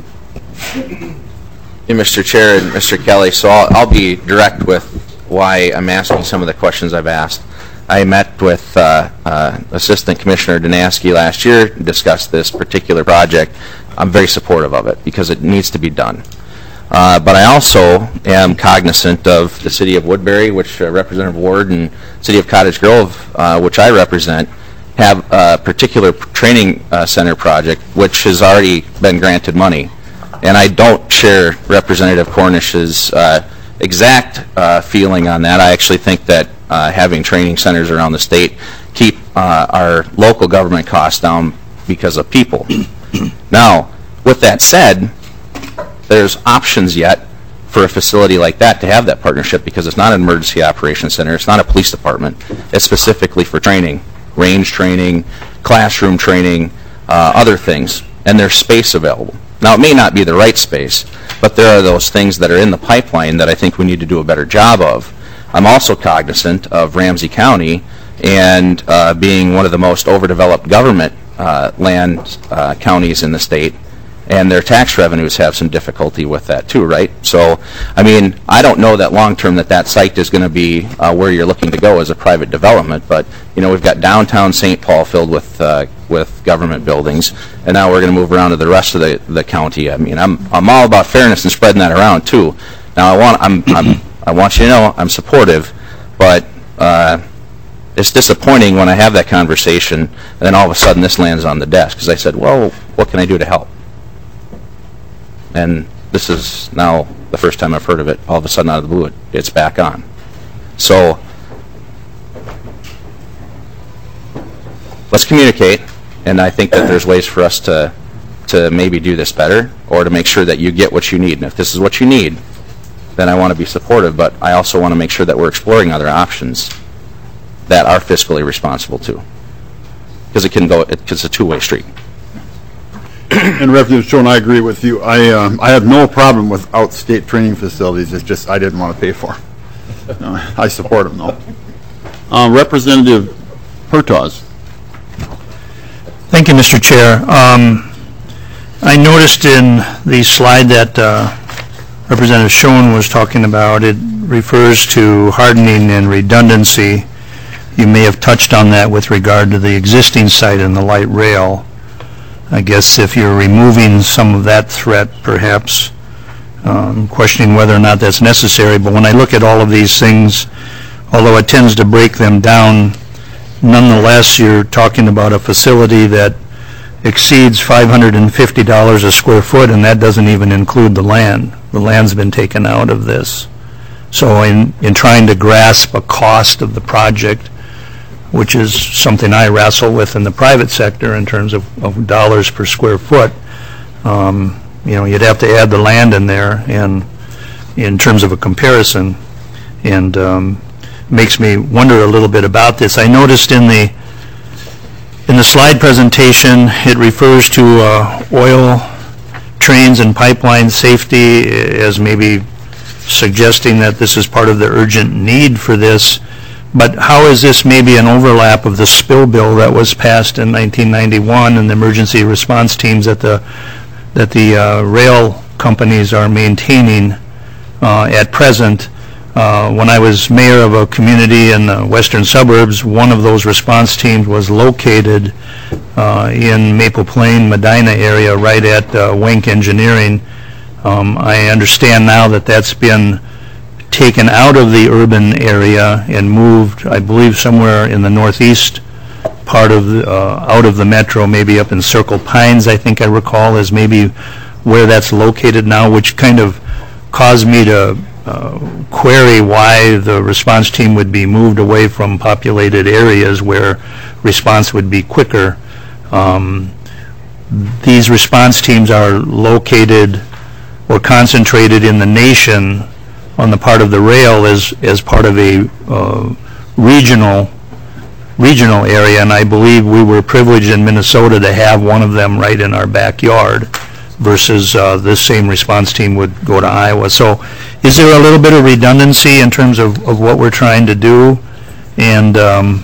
Mr. Chair and Mr. Kelly, so I'll be direct with why I'm asking some of the questions I've asked. I met with Assistant Commissioner Danaski last year and discussed this particular project. I'm very supportive of it because it needs to be done. But I also am cognizant of the City of Woodbury, which Representative Ward, and City of Cottage Grove, which I represent, have a particular training center project which has already been granted money. And I don't share Representative Cornish's exact feeling on that. I actually think that having training centers around the state keep our local government costs down because of people. Now, with that said, there's options yet for a facility like that to have that partnership because it's not an emergency operations center, it's not a police department. It's specifically for training, range training, classroom training, other things, and there's space available. Now, it may not be the right space, but there are those things that are in the pipeline that I think we need to do a better job of. I'm also cognizant of Ramsey County and being one of the most overdeveloped government land counties in the state, and their tax revenues have some difficulty with that too, right? So, I mean, I don't know that long-term that site is going to be where you're looking to go as a private development, but, you know, we've got downtown St. Paul filled with government buildings, and now we're going to move around to the rest of the county. I mean, I'm all about fairness and spreading that around too. Now, I want you to know I'm supportive, but it's disappointing when I have that conversation, and then all of a sudden this lands on the desk, because I said, well, what can I do to help? And this is now the first time I've heard of it. All of a sudden, out of the blue, it's back on. So let's communicate, and I think that there's ways for us to maybe do this better, or to make sure that you get what you need. And if this is what you need, then I want to be supportive, but I also want to make sure that we're exploring other options that are fiscally responsible too, because it's a two-way street. And Representative Schoen, I agree with you. I have no problem with out-state training facilities. It's just I didn't want to pay for them. I support them though. Representative Hertaus. Thank you, Mr. Chair. I noticed in the slide that Representative Schoen was talking about, it refers to hardening and redundancy. You may have touched on that with regard to the existing site and the light rail. I guess if you're removing some of that threat, perhaps questioning whether or not that's necessary. But when I look at all of these things, although it tends to break them down, nonetheless, you're talking about a facility that exceeds $550 a square foot, and that doesn't even include the land. The land's been taken out of this. So in trying to grasp a cost of the project, which is something I wrestle with in the private sector in terms of dollars per square foot, you'd have to add the land in there, and in terms of a comparison, and makes me wonder a little bit about this. I noticed in the slide presentation, it refers to oil, trains, and pipeline safety as maybe suggesting that this is part of the urgent need for this. But how is this maybe an overlap of the spill bill that was passed in 1991 and the emergency response teams that the rail companies are maintaining at present? When I was mayor of a community in the western suburbs, one of those response teams was located in Maple Plain, Medina area, right at Wenck Engineering. I understand now that that's been taken out of the urban area and moved, I believe, somewhere in the northeast part of out of the metro, maybe up in Circle Pines, I think I recall, is maybe where that's located now, which kind of caused me to query why the response team would be moved away from populated areas where response would be quicker. These response teams are located or concentrated in the nation on the part of the rail as part of a regional area, and I believe we were privileged in Minnesota to have one of them right in our backyard, versus this same response team would go to Iowa. So is there a little bit of redundancy in terms of what we're trying to do, and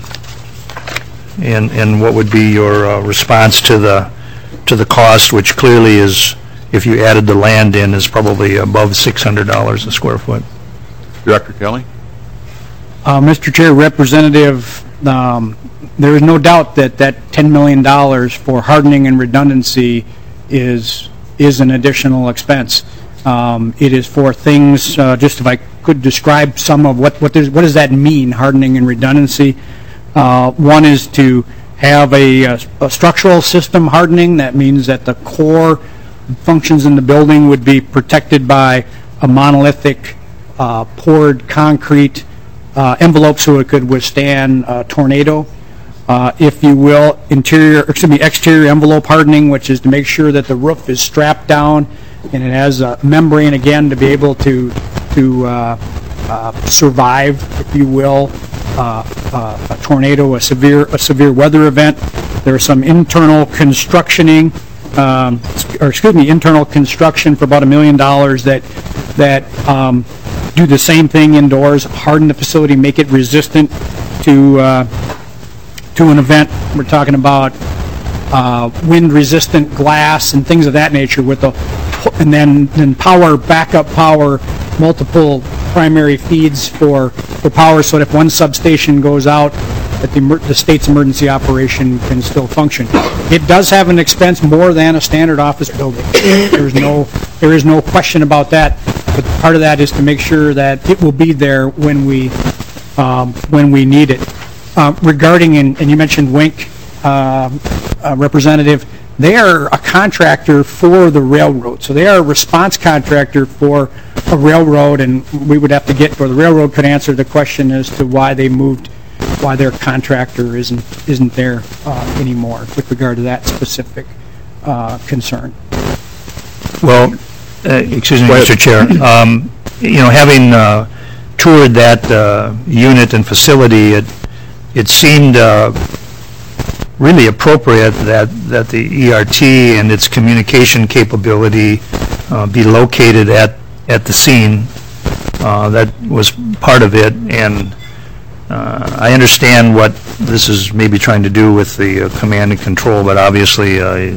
what would be your response to the cost, which clearly is, if you added the land in, is probably above $600 a square foot? Director Kelly? Mr. Chair, Representative, there is no doubt that $10 million for hardening and redundancy is an additional expense. It is for things, just if I could describe some of what does that mean, hardening and redundancy. One is to have a structural system hardening. That means that the core functions in the building would be protected by a monolithic poured concrete envelope so it could withstand a tornado. If you will, exterior envelope hardening, which is to make sure that the roof is strapped down and it has a membrane, again, to be able to survive, if you will, a tornado, a severe weather event. There are some internal construction internal construction for about $1 million that do the same thing indoors, harden the facility, make it resistant to an event. We're talking about wind-resistant glass and things of that nature, and then backup power, multiple primary feeds for power, so that if one substation goes out, that the state's emergency operation can still function. It does have an expense more than a standard office building. There is no question about that. But part of that is to make sure that it will be there when we need it. Regarding, and you mentioned Wenck, Representative, they are a contractor for the railroad. So they are a response contractor for a railroad, and we would have to or the railroad could answer the question as to why they moved, why their contractor isn't there anymore with regard to that specific concern. Well, excuse me, Mr. Chair. Having toured that unit and facility, it seemed really appropriate that the ERT and its communication capability be located at the scene. That was part of it, and I understand what this is maybe trying to do with the command and control, but obviously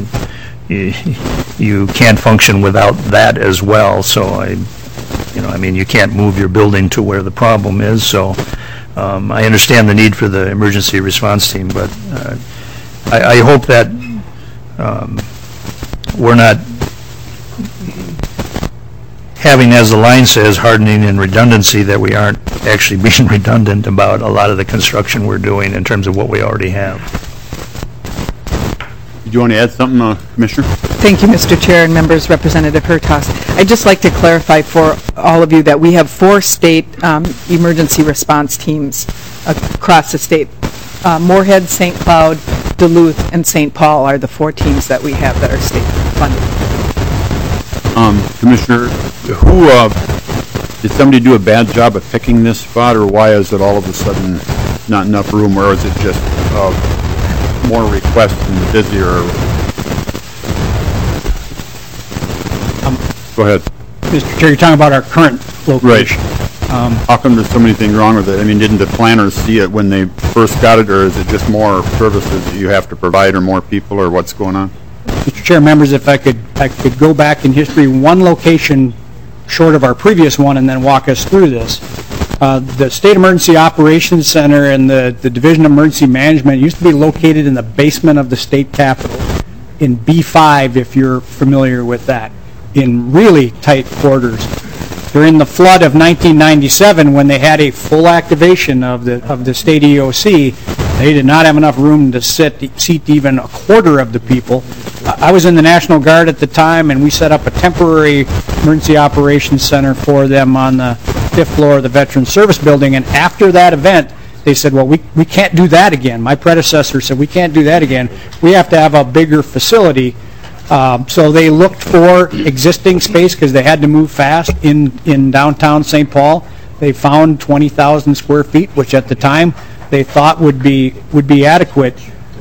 you can't function without that as well. So you can't move your building to where the problem is. So I understand the need for the emergency response team, but I hope that we're not having, as the line says, hardening and redundancy, that we aren't actually being redundant about a lot of the construction we're doing in terms of what we already have. Do you want to add something, Commissioner? Thank you, Mr. Chair and members, Representative Hertaus. I'd just like to clarify for all of you that we have 4 state emergency response teams across the state. Moorhead, St. Cloud, Duluth, and St. Paul are the 4 teams that we have that are state funded. Commissioner, did somebody do a bad job of picking this spot, or why is it all of a sudden not enough room, or is it just more requests and busier? Go ahead. Mr. Chair, you're talking about our current location. Right. How come there's so many things wrong with it? I mean, didn't the planners see it when they first got it, or is it just more services that you have to provide, or more people, or what's going on? Mr. Chair, members, if I could go back in history, one location short of our previous one and then walk us through this. The State Emergency Operations Center and the Division of Emergency Management used to be located in the basement of the state capitol in B5, if you're familiar with that, in really tight quarters. During the flood of 1997, when they had a full activation of the state EOC, they did not have enough room to seat even a quarter of the people. I was in the National Guard at the time, and we set up a temporary emergency operations center for them on the 5th floor of the Veterans Service Building. And after that event, they said, well, we can't do that again. My predecessor said, we can't do that again. We have to have a bigger facility. So they looked for existing space because they had to move fast in downtown St. Paul. They found 20,000 square feet, which at the time they thought would be adequate.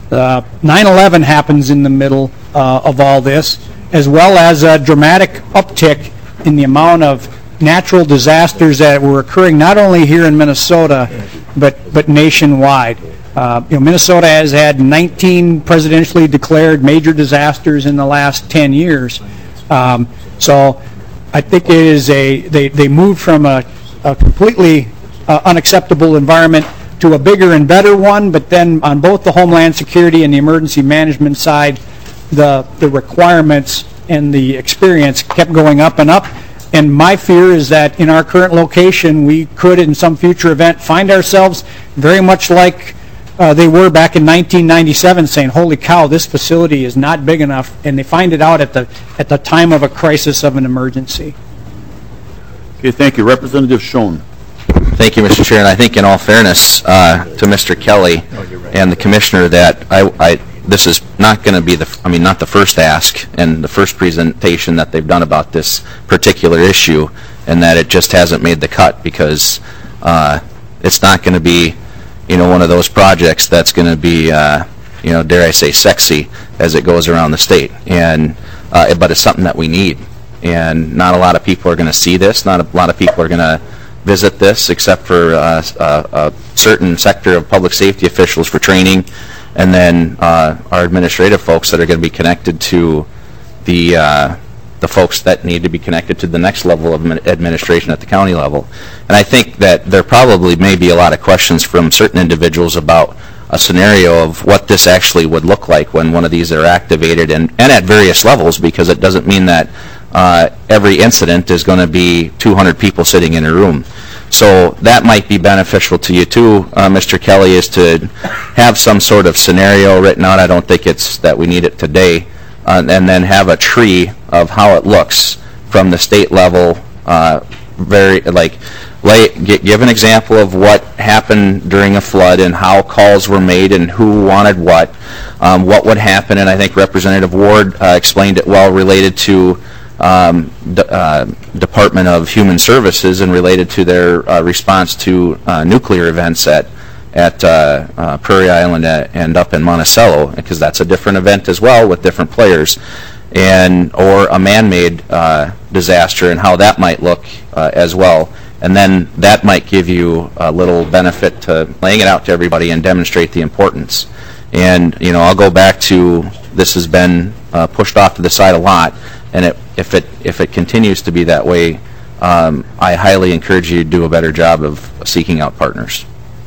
9/11 happens in the middle of all this, as well as a dramatic uptick in the amount of natural disasters that were occurring not only here in Minnesota, but nationwide. Minnesota has had 19 presidentially declared major disasters in the last 10 years. So I think it is they moved from a completely unacceptable environment to a bigger and better one, but then on both the Homeland Security and the emergency management side, the requirements and the experience kept going up and up. And my fear is that in our current location, we could, in some future event, find ourselves very much like they were back in 1997, saying, holy cow, this facility is not big enough, and they find it out at the time of a crisis of an emergency. Okay, thank you. Representative Schoen. Thank you, Mr. Chair, and I think in all fairness to Mr. Kelly and the Commissioner that this is not going to be not the first ask and the first presentation that they've done about this particular issue, and that it just hasn't made the cut because it's not going to be, one of those projects that's going to be, dare I say, sexy as it goes around the state, and but it's something that we need, and not a lot of people are going to see this. Not a lot of people are going to visit this, except for a certain sector of public safety officials for training, and then our administrative folks that are going to be connected to the folks that need to be connected to the next level of administration at the county level. And I think that there probably may be a lot of questions from certain individuals about a scenario of what this actually would look like when one of these are activated and at various levels, because it doesn't mean that every incident is going to be 200 people sitting in a room. So that might be beneficial to you too, Mr. Kelly, is to have some sort of scenario written out. I don't think it's that we need it today, and then have a tree of how it looks from the state level. Give an example of what happened during a flood and how calls were made and who wanted what would happen. And I think Representative Ward explained it well, related to Department of Human Services and related to their response to nuclear events at Prairie Island and up in Monticello, because that's a different event as well with different players, or a man-made disaster and how that might look as well. And then that might give you a little benefit to laying it out to everybody and demonstrate the importance. And, I'll go back to, this has been pushed off to the side a lot, and if it continues to be that way, I highly encourage you to do a better job of seeking out partners.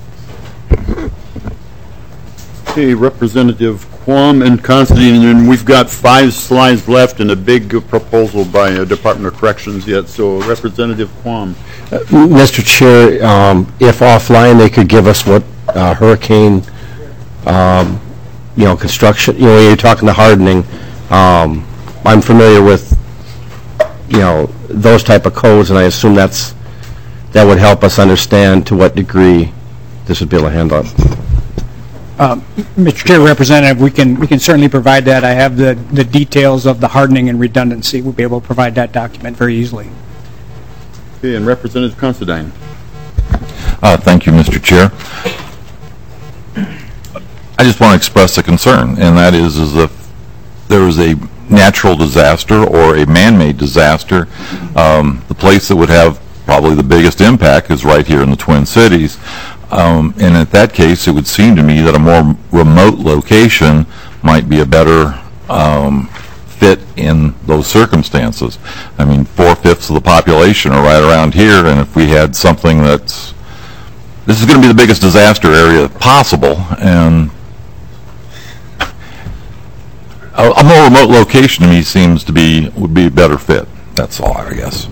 Okay, Representative Quam and Considine, and we've got 5 slides left and a big proposal by Department of Corrections yet, so Representative Quam. Mr. Chair, if offline they could give us what hurricane, construction, you're talking the hardening. I'm familiar with, those type of codes, and I assume that would help us understand to what degree this would be able to handle it. Mr. Chair, Representative, we can certainly provide that. I have the details of the hardening and redundancy. We'll be able to provide that document very easily. Okay, and Representative Considine. Thank you, Mr. Chair. I just want to express a concern, and that is if there is a natural disaster or a man-made disaster, the place that would have probably the biggest impact is right here in the Twin Cities. And at that case, it would seem to me that a more remote location might be a better fit in those circumstances. I mean, 4/5 of the population are right around here, and if we had something this is going to be the biggest disaster area possible, and a more remote location to me seems to would be a better fit. That's all, I guess.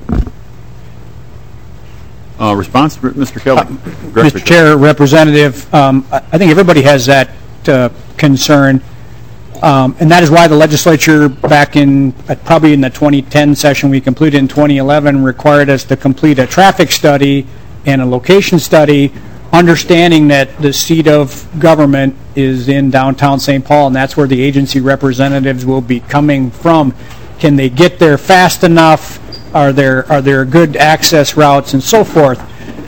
Response, Mr. Kelly. Mr. Chair, Representative, I think everybody has that concern, and that is why the legislature back probably in the 2010 session we completed in 2011 required us to complete a traffic study and a location study, understanding that the seat of government is in downtown St. Paul, and that's where the agency representatives will be coming from. Can they get there fast enough? Are there good access routes and so forth?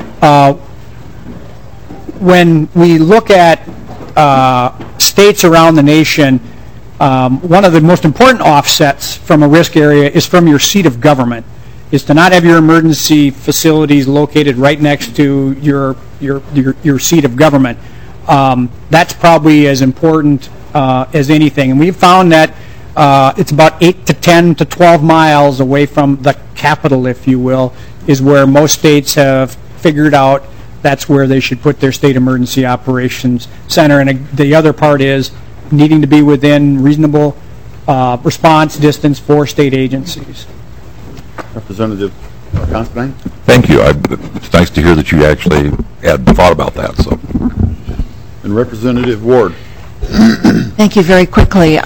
When we look at states around the nation, one of the most important offsets from a risk area is from your seat of government, is to not have your emergency facilities located right next to your seat of government. That's probably as important as anything. And we've found that it's about 8 to 10 to 12 miles away from the capital, if you will, is where most states have figured out that's where they should put their state emergency operations center. And the other part is needing to be within reasonable response distance for state agencies. Representative Considine. Thank you. It's nice to hear that you actually had thought about that. So. And Representative Ward. Thank you. Very quickly.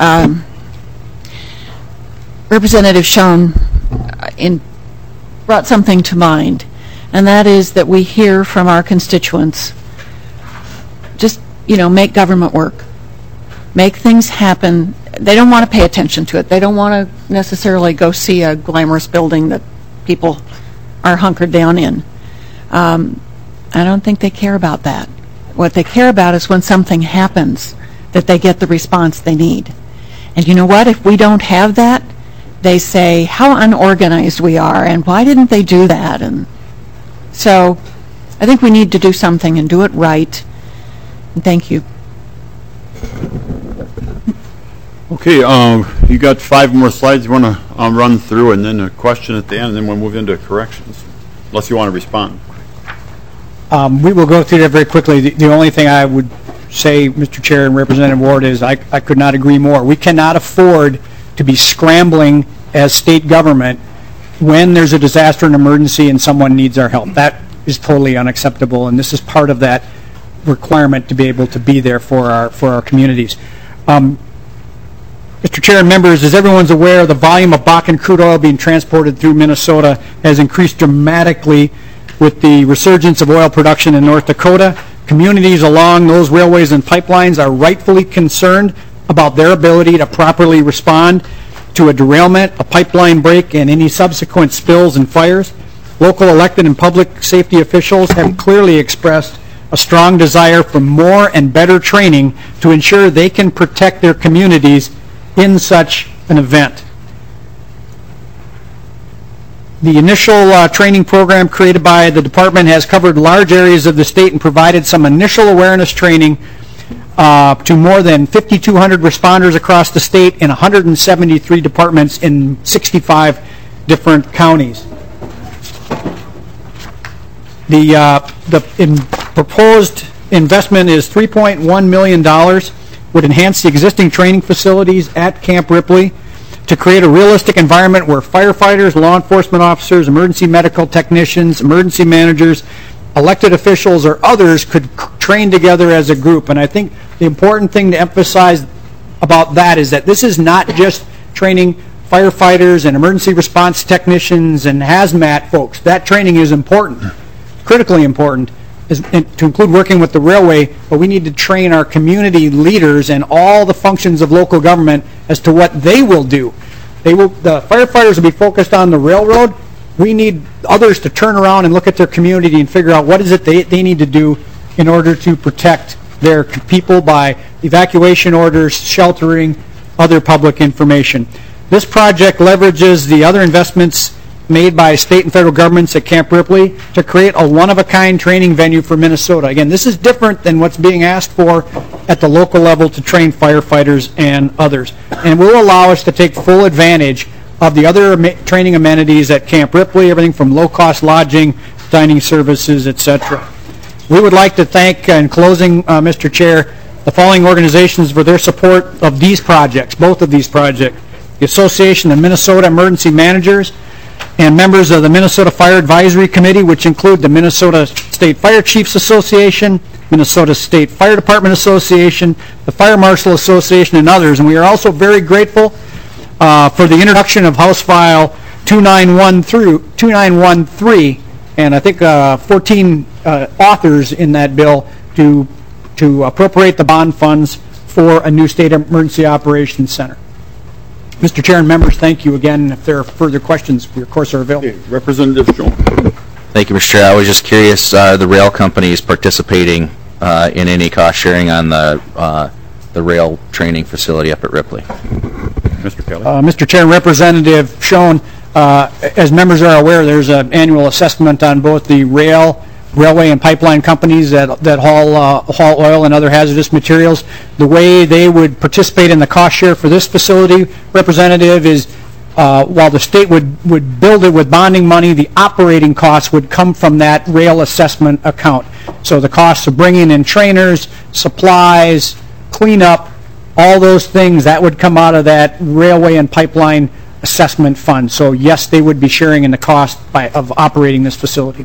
Representative Schoen brought something to mind, and that is that we hear from our constituents, just, make government work. Make things happen. They don't want to pay attention to it. They don't want to necessarily go see a glamorous building that people are hunkered down in. I don't think they care about that. What they care about is when something happens, that they get the response they need. And you know what? If we don't have that, they say how unorganized we are and why didn't they do that? And so I think we need to do something and do it right. And thank you. Okay, you got 5 more slides you want to run through, and then a question at the end, and then we'll move into corrections, unless you want to respond. We will go through that very quickly. The only thing I would say, Mr. Chair and Representative Ward, is I could not agree more. We cannot afford to be scrambling as state government when there's a disaster and emergency and someone needs our help. That is totally unacceptable, and this is part of that requirement to be able to be there for our communities. Mr. Chair and members, as everyone's aware, the volume of Bakken crude oil being transported through Minnesota has increased dramatically with the resurgence of oil production in North Dakota. Communities along those railways and pipelines are rightfully concerned about their ability to properly respond to a derailment, a pipeline break, and any subsequent spills and fires. Local elected and public safety officials have clearly expressed a strong desire for more and better training to ensure they can protect their communities in such an event. The initial training program created by the department has covered large areas of the state and provided some initial awareness training to more than 5,200 responders across the state in 173 departments in 65 different counties. The proposed investment is $3.1 million, would enhance the existing training facilities at Camp Ripley to create a realistic environment where firefighters, law enforcement officers, emergency medical technicians, emergency managers, elected officials, or others could train together as a group. And I think the important thing to emphasize about that is that this is not just training firefighters and emergency response technicians and hazmat folks. That training is important, critically important, to include working with the railway, but we need to train our community leaders and all the functions of local government as to what they will do. The firefighters will be focused on the railroad. We need others to turn around and look at their community and figure out what is it they need to do in order to protect their people by evacuation orders, sheltering, other public information. This project leverages the other investments made by state and federal governments at Camp Ripley to create a one-of-a-kind training venue for Minnesota. Again, this is different than what's being asked for at the local level to train firefighters and others, and will allow us to take full advantage of the other training amenities at Camp Ripley, everything from low-cost lodging, dining services, etc. We would like to thank, in closing, Mr. Chair, the following organizations for their support of these projects, both of these projects: the Association of Minnesota Emergency Managers, and members of the Minnesota Fire Advisory Committee, which include the Minnesota State Fire Chiefs Association, Minnesota State Fire Department Association, the Fire Marshal Association, and others. And we are also very grateful for the introduction of House File 2913, and I think 14 authors in that bill to appropriate the bond funds for a new state emergency operations center. Mr. Chair and members, thank you again. If there are further questions, we of course are available. Okay, Representative Schoen. Thank you, Mr. Chair. I was just curious, the rail companies participating in any cost sharing on the rail training facility up at Ripley? Mr. Kelly. Mr. Chair and Representative Schoen, as members are aware, there's an annual assessment on both the railway and pipeline companies that haul oil and other hazardous materials. The way they would participate in the cost share for this facility, Representative, is while the state would build it with bonding money, the operating costs would come from that rail assessment account. So the costs of bringing in trainers, supplies, cleanup, all those things, that would come out of that railway and pipeline assessment fund. So yes, they would be sharing in the cost of operating this facility.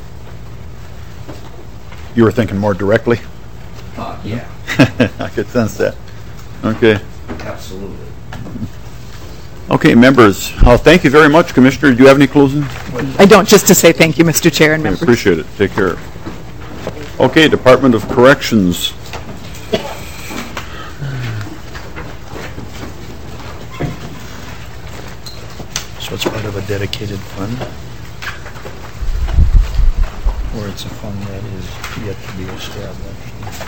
You were thinking more directly? Yeah. I could sense that. Okay. Absolutely. Okay, members. Thank you very much, Commissioner. Do you have any closing? I don't, just to say thank you, Mr. Chair and members. I appreciate it. Take care. Okay, Department of Corrections. So it's part of a dedicated fund? Or it's a fund that is yet to be established?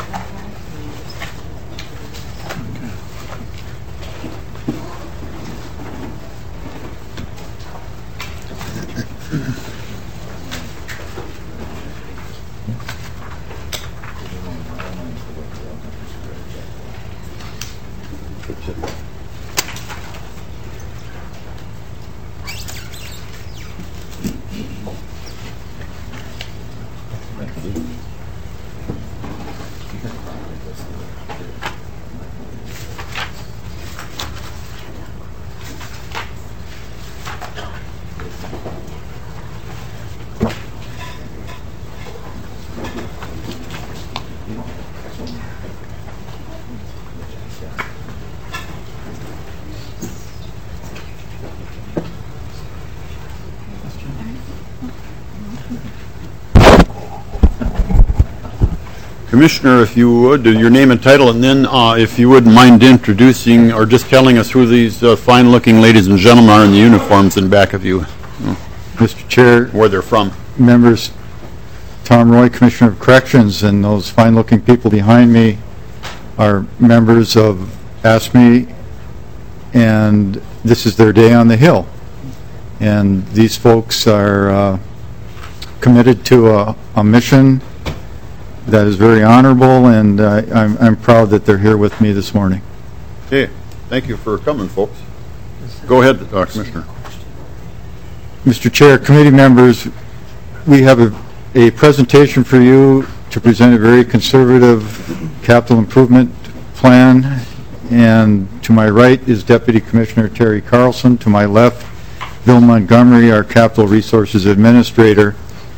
Commissioner, if you would, your name and title, and then if you wouldn't mind introducing or just telling us who these fine-looking ladies and gentlemen are in the uniforms in back of you. Mr. Chair, where they're from. Members, Tom Roy, Commissioner of Corrections, and those fine-looking people behind me are members of ASME, and this is their day on the Hill. And these folks are committed to a mission that is very honorable, and I'm proud that they're here with me this morning. Okay, thank you for coming, folks. Go ahead, Commissioner. Mr. Chair, committee members, we have a presentation for you to present a very conservative capital improvement plan. And to my right is Deputy Commissioner Terry Carlson. To my left, Bill Montgomery, our Capital Resources Administrator.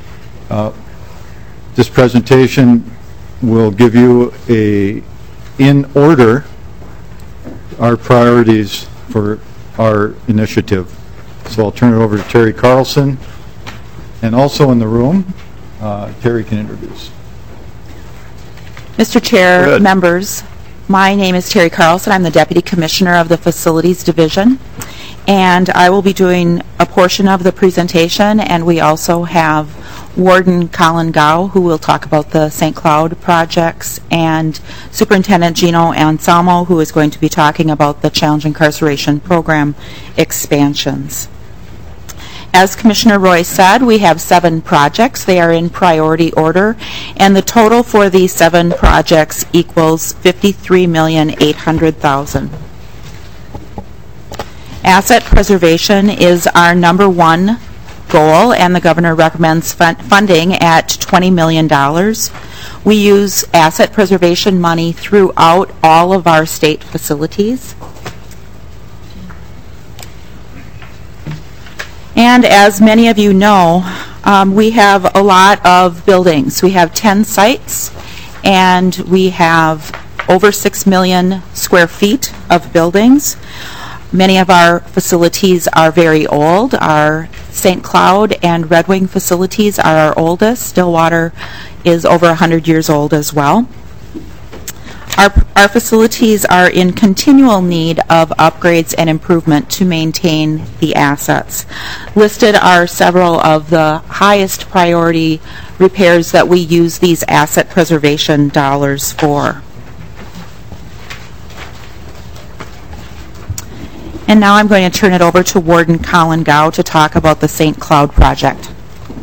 This presentation will give you in order, our priorities for our initiative. So I'll turn it over to Terry Carlson. And also in the room, Terry can introduce. Mr. Chair, members, my name is Terry Carlson. I'm the Deputy Commissioner of the Facilities Division. And I will be doing a portion of the presentation, and we also have Warden Colin Gow, who will talk about the St. Cloud projects, and Superintendent Gino Anselmo, who is going to be talking about the Challenge Incarceration Program expansions. As Commissioner Roy said, we have 7 projects. They are in priority order, and the total for these 7 projects equals $53,800,000. Asset preservation is our number 1 goal, and the Governor recommends funding at $20 million. We use asset preservation money throughout all of our state facilities. And as many of you know, we have a lot of buildings. We have 10 sites, and we have over 6 million square feet of buildings. Many of our facilities are very old. Our St. Cloud and Red Wing facilities are our oldest. Stillwater is over 100 years old as well. Our facilities are in continual need of upgrades and improvement to maintain the assets. Listed are several of the highest priority repairs that we use these asset preservation dollars for. And now I'm going to turn it over to Warden Colin Gow to talk about the St. Cloud project.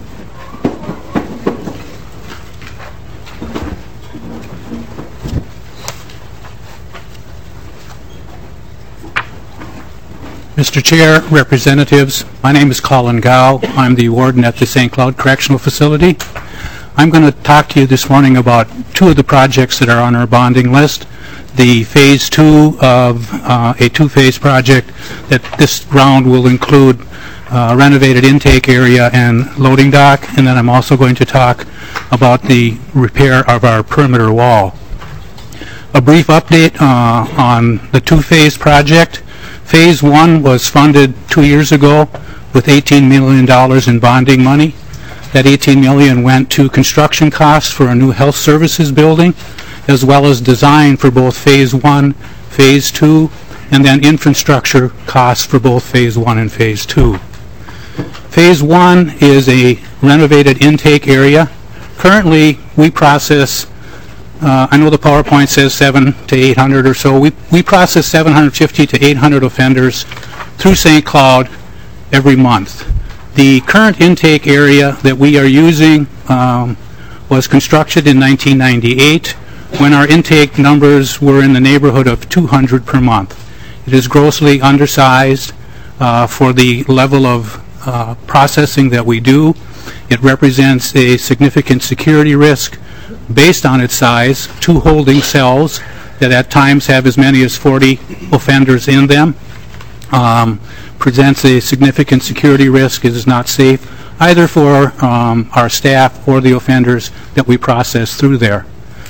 Mr. Chair, representatives, my name is Colin Gow. I'm the warden at the St. Cloud Correctional Facility. I'm going to talk to you this morning about 2 of the projects that are on our bonding list. The phase 2 of a 2-phase project that this round will include renovated intake area and loading dock, and then I'm also going to talk about the repair of our perimeter wall. A brief update on the 2-phase project. Phase 1 was funded 2 years ago with $18 million in bonding money. That $18 million went to construction costs for a new health services building, as well as design for both Phase 1, Phase 2, and then infrastructure costs for both Phase 1 and Phase 2. Phase 1 is a renovated intake area. Currently, we process, I know the PowerPoint says 700 to 800 or so. We process 750 to 800 offenders through St. Cloud every month. The current intake area that we are using was constructed in 1998 when our intake numbers were in the neighborhood of 200 per month. It is grossly undersized for the level of processing that we do. It represents a significant security risk based on its size, 2 holding cells that at times have as many as 40 offenders in them. Presents a significant security risk. It is not safe either for our staff or the offenders that we process through there.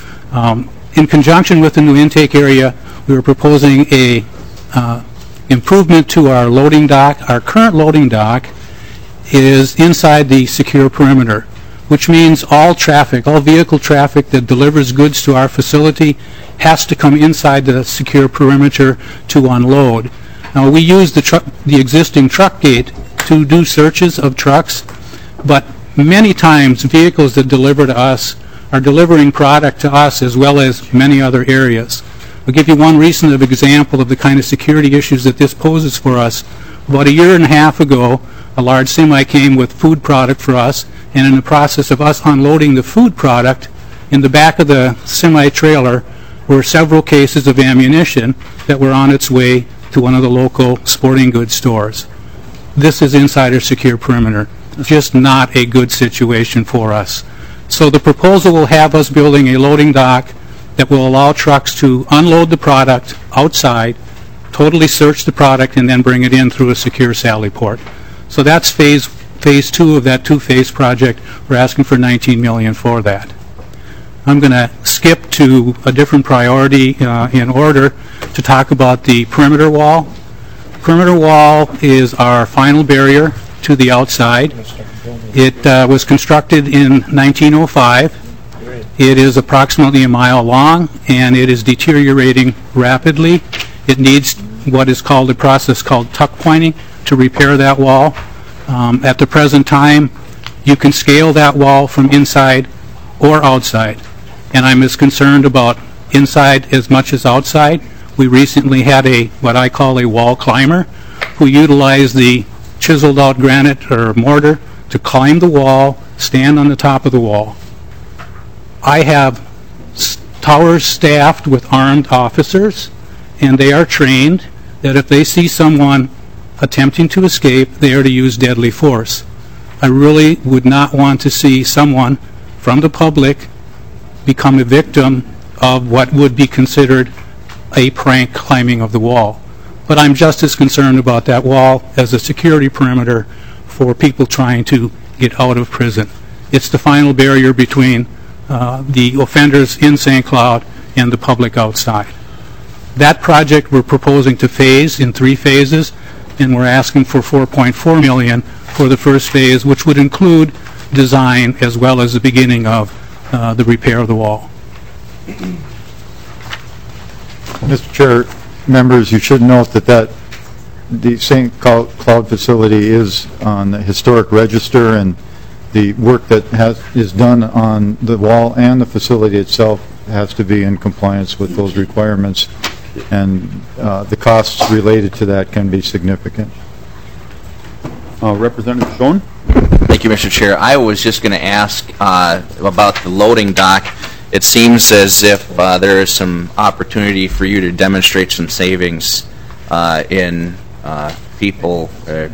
In conjunction with the new intake area, we are proposing a improvement to our loading dock. Our current loading dock is inside the secure perimeter, which means all traffic, all vehicle traffic that delivers goods to our facility has to come inside the secure perimeter to unload. Now, we use the existing truck gate to do searches of trucks, but many times vehicles that deliver to us are delivering product to us as well as many other areas. I'll give you one recent example of the kind of security issues that this poses for us. About a year and a half ago, a large semi came with food product for us, and in the process of us unloading the food product, in the back of the semi-trailer were several cases of ammunition that were on its way to one of the local sporting goods stores. This is inside our secure perimeter. Just not a good situation for us. So the proposal will have us building a loading dock that will allow trucks to unload the product outside, totally search the product, and then bring it in through a secure sally port. So that's phase 2 of that two-phase project. We're asking for $19 million for that. I'm going to skip to a different priority in order to talk about the perimeter wall. Perimeter wall is our final barrier to the outside. It was constructed in 1905. It is approximately a mile long, and it is deteriorating rapidly. It needs what is called a process called tuck pointing to repair that wall. At the present time, you can scale that wall from inside or outside, and I'm as concerned about inside as much as outside. We recently had what I call a wall climber who utilized the chiseled out granite or mortar to climb the wall, stand on the top of the wall. I have towers staffed with armed officers, and they are trained that if they see someone attempting to escape, they are to use deadly force. I really would not want to see someone from the public become a victim of what would be considered a prank climbing of the wall. But I'm just as concerned about that wall as a security perimeter for people trying to get out of prison. It's the final barrier between the offenders in St. Cloud and the public outside. That project we're proposing to phase in 3 phases, and we're asking for $4.4 million for the first phase, which would include design as well as the beginning of the repair of the wall. Mr. Chair, members, you should note that the St. Cloud facility is on the historic register, and the work that is done on the wall and the facility itself has to be in compliance with those requirements, and the costs related to that can be significant. Representative Schoen? Thank you, Mr. Chair. I was just going to ask about the loading dock. It seems as if there is some opportunity for you to demonstrate some savings in people,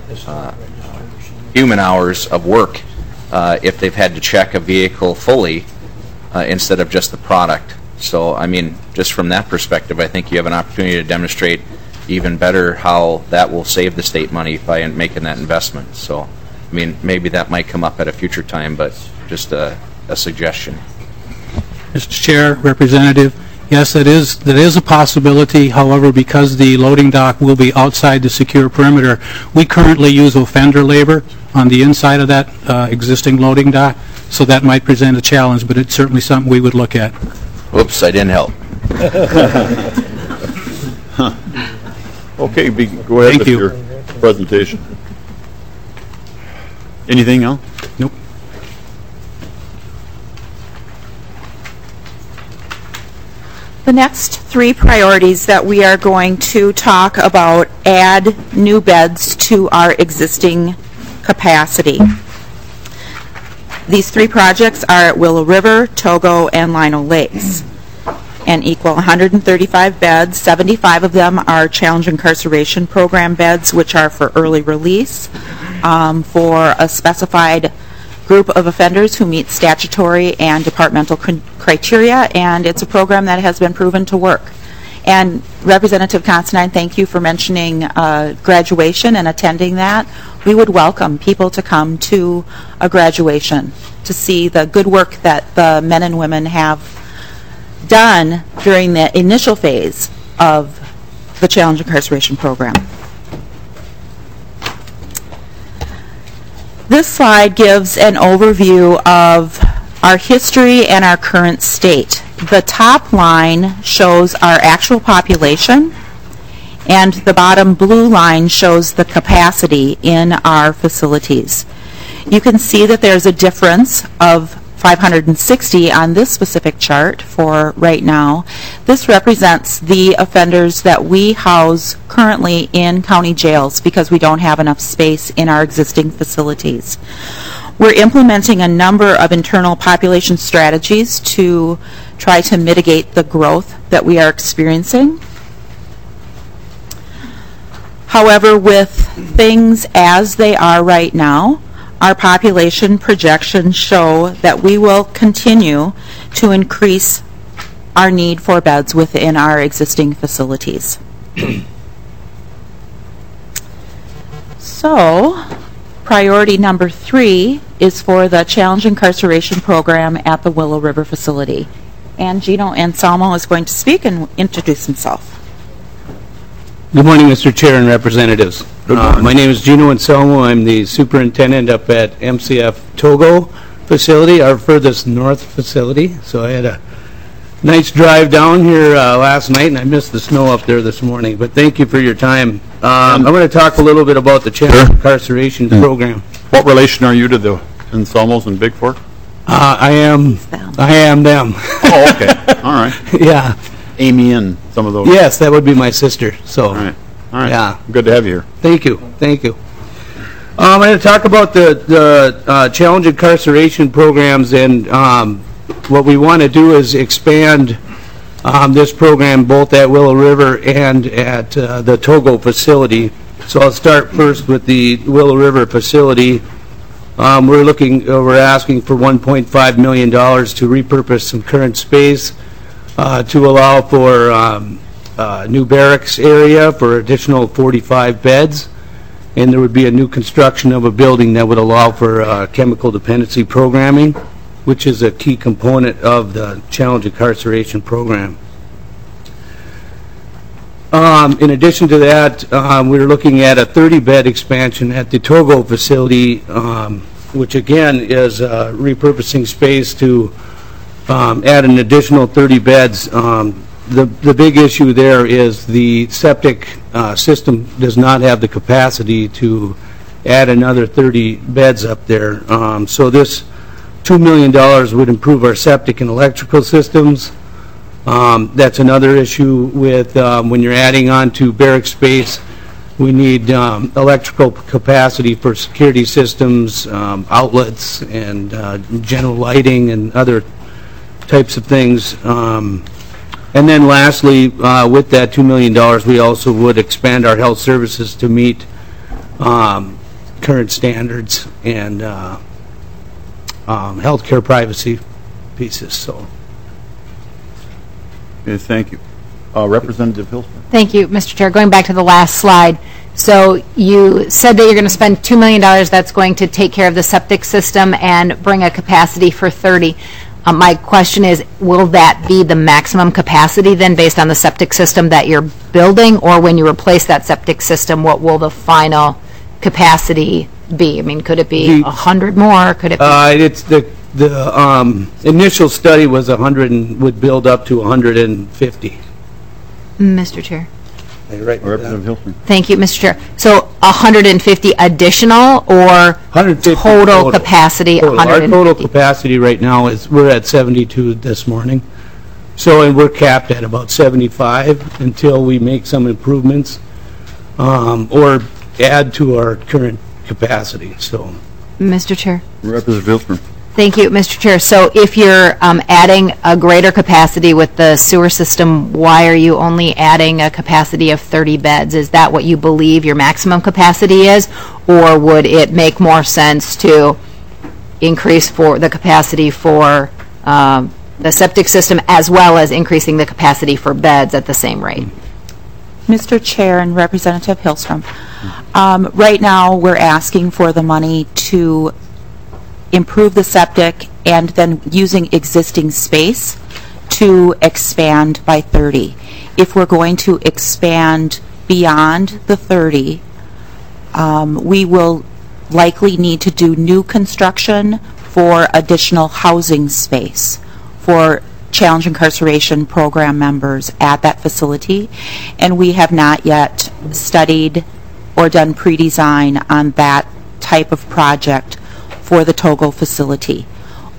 human hours of work if they've had to check a vehicle fully instead of just the product. So, I mean, just from that perspective, I think you have an opportunity to demonstrate even better how that will save the state money by making that investment. So, I mean, maybe that might come up at a future time, but just a suggestion. Mr. Chair, Representative, yes, that is a possibility. However, because the loading dock will be outside the secure perimeter, we currently use offender labor on the inside of that existing loading dock, so that might present a challenge, but it's certainly something we would look at. Oops, I didn't help. Okay, go ahead with your presentation. Anything else? Nope. The next 3 priorities that we are going to talk about add new beds to our existing capacity. These 3 projects are at Willow River, Togo, and Lino Lakes, and equal 135 beds. 75 of them are Challenge Incarceration Program beds, which are for early release for a specified group of offenders who meet statutory and departmental criteria, and it's a program that has been proven to work. And Representative Considine, thank you for mentioning graduation and attending that. We would welcome people to come to a graduation to see the good work that the men and women have done during the initial phase of the Challenge Incarceration Program. This slide gives an overview of our history and our current state. The top line shows our actual population, and the bottom blue line shows the capacity in our facilities. You can see that there's a difference of 560 on this specific chart for right now. This represents the offenders that we house currently in county jails because we don't have enough space in our existing facilities. We're implementing a number of internal population strategies to try to mitigate the growth that we are experiencing. However, with things as they are right now, our population projections show that we will continue to increase our need for beds within our existing facilities. So, priority number 3 is for the Challenge Incarceration Program at the Willow River facility. And Gino Anselmo is going to speak and introduce himself. Good morning, Mr. Chair and Representatives. My name is Gino Anselmo. I'm the superintendent up at MCF Togo facility, our furthest north facility. So I had a nice drive down here last night, and I missed the snow up there this morning. But thank you for your time. I'm going to talk a little bit about the Challenge Incarceration Program. What relation are you to the Anselmos in Big Fork? I am them. Oh, okay. All right. Yeah. Amy and some of those. Yes, that would be my sister. So. All right. All right. Yeah. Good to have you here. Thank you. Thank you. I'm going to talk about the Challenge Incarceration programs, and what we want to do is expand this program both at Willow River and at the Togo facility. So I'll start first with the Willow River facility. We're asking for $1.5 million to repurpose some current space to allow for new barracks area for additional 45 beds, and there would be a new construction of a building that would allow for chemical dependency programming, which is a key component of the Challenge Incarceration Program. In addition to that, we're looking at a 30-bed expansion at the Togo facility, which again is repurposing space to add an additional 30 beds. The big issue there is the septic system does not have the capacity to add another 30 beds up there. So this $2 million would improve our septic and electrical systems. That's another issue with when you're adding on to barrack space. We need electrical capacity for security systems, outlets, and general lighting and other types of things. And then lastly, with that $2 million, we also would expand our health services to meet current standards and healthcare privacy pieces. So. Okay, thank you. Representative Hilstrom. Thank you, Mr. Chair. Going back to the last slide, so you said that you're going to spend $2 million that's going to take care of the septic system and bring a capacity for 30. My question is, will that be the maximum capacity then based on the septic system that you're building, or when you replace that septic system, what will the final capacity be? I mean, could it be 100 more? Could it be? It's the initial study was 100 and would build up to 150. Mr. Chair. Representative Hilstrom. Thank you, Mr. Chair. So 150 additional or 150 total capacity? Total. Our total capacity right now is we're at 72 this morning. So, and we're capped at about 75 until we make some improvements or add to our current capacity. So, Mr. Chair. Representative Hilstrom. Thank you, Mr. Chair. So if you're adding a greater capacity with the sewer system, why are you only adding a capacity of 30 beds? Is that what you believe your maximum capacity is? Or would it make more sense to increase for the capacity for the septic system as well as increasing the capacity for beds at the same rate? Mr. Chair and Representative Hilstrom, right now we're asking for the money to improve the septic and then using existing space to expand by 30. If we're going to expand beyond the 30, we will likely need to do new construction for additional housing space for Challenge Incarceration Program members at that facility, and we have not yet studied or done pre-design on that type of project for the Togo facility.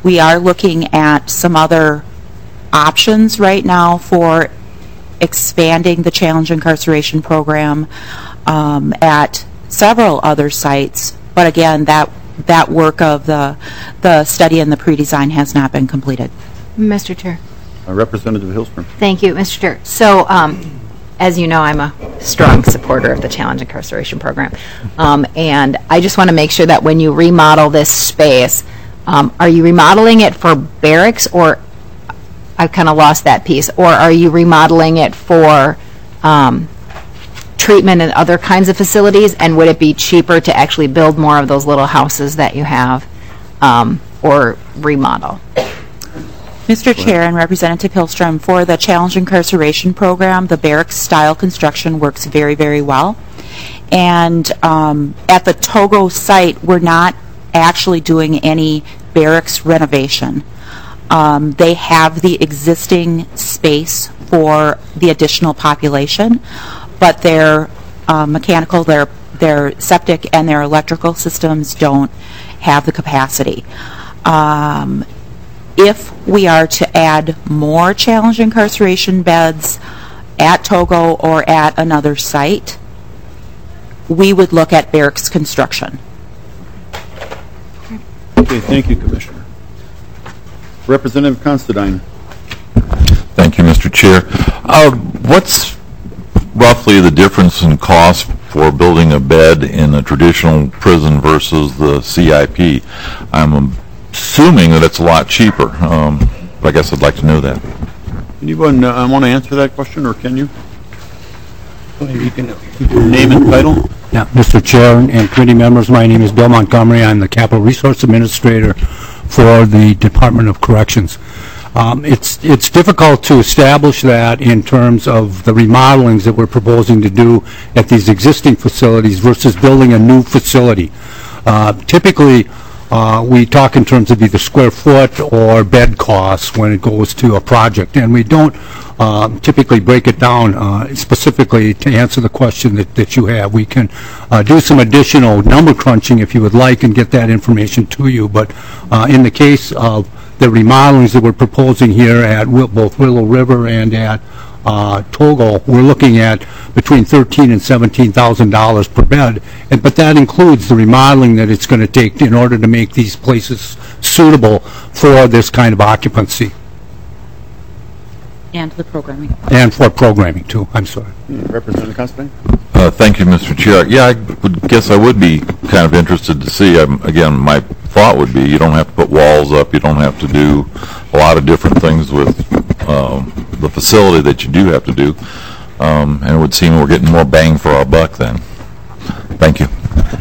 We are looking at some other options right now for expanding the challenge incarceration program at several other sites. But again, that work of the study and the pre-design has not been completed. Mr. Chair. Representative Hillstrom. Thank you, Mr. Chair. So, as you know, I'm a strong supporter of the challenge incarceration program. And I just want to make sure that when you remodel this space, are you remodeling it for barracks, or I've kind of lost that piece, or are you remodeling it for treatment and other kinds of facilities, and would it be cheaper to actually build more of those little houses that you have, or remodel? Mr. Chair and Representative Hillstrom, for the challenge incarceration program, the barracks-style construction works very, very well. And at the Togo site, we're not actually doing any barracks renovation. They have the existing space for the additional population, but their mechanical, their septic and their electrical systems don't have the capacity. If we are to add more challenge incarceration beds at Togo or at another site, we would look at barracks construction. Okay, thank you, Commissioner. Representative Considine. Thank you, Mr. Chair. What's roughly the difference in cost for building a bed in a traditional prison versus the CIP? I'm assuming that it's a lot cheaper, but I guess I'd like to know that. Anyone want to answer that question, or can you? You can. Name and title? Yeah, Mr. Chair and committee members, my name is Bill Montgomery. I'm the Capital Resource Administrator for the Department of Corrections. It's difficult to establish that in terms of the remodelings that we're proposing to do at these existing facilities versus building a new facility. Typically, we talk in terms of either square foot or bed costs when it goes to a project, and we don't typically break it down specifically to answer the question that you have. We can do some additional number crunching if you would like and get that information to you, but in the case of the remodelings that we're proposing here at both Willow River and at Togo, we're looking at between $13,000 and $17,000 per bed, but that includes the remodeling that it's going to take in order to make these places suitable for this kind of occupancy. And the programming. And for programming, too. I'm sorry. Representative Considine? Thank you, Mr. Chair. Yeah, I would guess I would be kind of interested to see. Again, my thought would be you don't have to put walls up. You don't have to do a lot of different things with the facility that you do have to do. And it would seem we're getting more bang for our buck then. Thank you.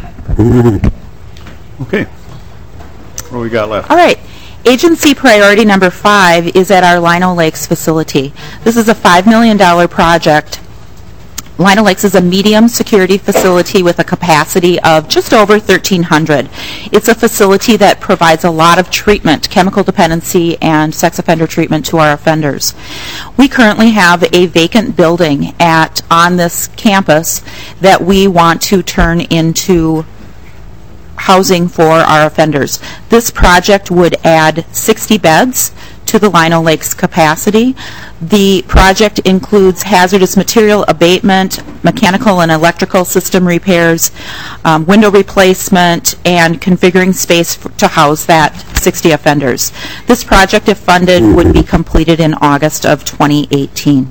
Okay. What do we got left? All right. Agency priority number 5 is at our Lino Lakes facility. This is a $5 million project. Lino Lakes is a medium security facility with a capacity of just over 1,300. It's a facility that provides a lot of treatment, chemical dependency and sex offender treatment to our offenders. We currently have a vacant building on this campus that we want to turn into housing for our offenders. This project would add 60 beds to the Lino Lakes capacity. The project includes hazardous material abatement, mechanical and electrical system repairs, window replacement, and configuring space to house that 60 offenders. This project, if funded, would be completed in August of 2018.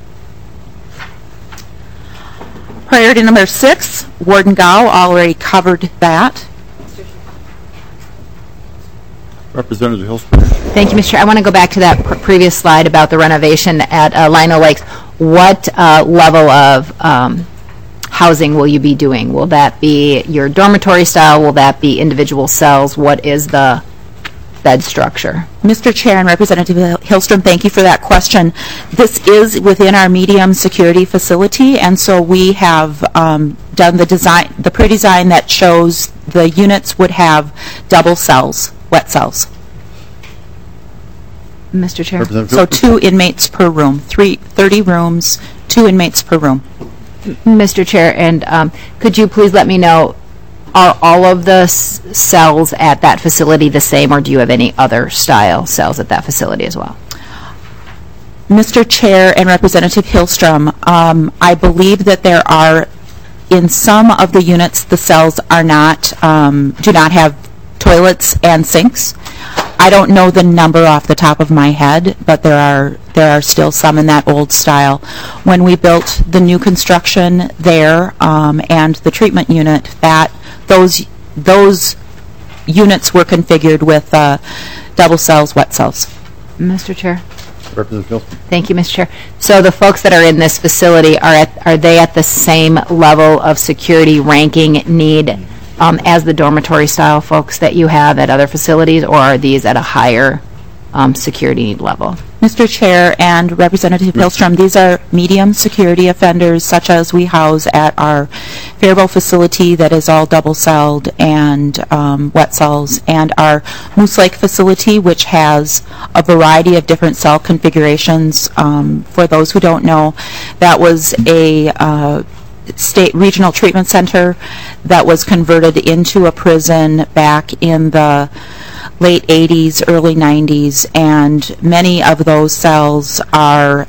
Priority number 6, Warden Gao already covered that. Representative Hillstrom. Thank you, Mr. Chair. I want to go back to that previous slide about the renovation at Lino Lakes. What level of housing will you be doing? Will that be your dormitory style? Will that be individual cells? What is the bed structure? Mr. Chair and Representative Hillstrom, thank you for that question. This is within our medium security facility, and so we have done the pre-design that shows the units would have double cells, wet cells. Mr. Chair? So 2 inmates per room, 30 rooms, 2 inmates per room. Mr. Chair, and could you please let me know Are all of the cells at that facility the same, or do you have any other style cells at that facility as well? Mr. Chair and Representative Hillstrom, I believe that there are, in some of the units, the cells are not, do not have toilets and sinks. I don't know the number off the top of my head, but there are still some in that old style. When we built the new construction there and the treatment unit, those units were configured with double cells, wet cells. Mr. Chair. Representative Hilstrom. Thank you, Mr. Chair. So the folks that are in this facility, are they at the same level of security ranking need as the dormitory style folks that you have at other facilities, or are these at a higher security need level? Mr. Chair and Representative Hillstrom, these are medium security offenders such as we house at our Faribault facility that is all double-celled and wet cells, and our Moose Lake facility, which has a variety of different cell configurations. For those who don't know, that was a state regional treatment center that was converted into a prison back in the late 80s, early 90s, and many of those cells are,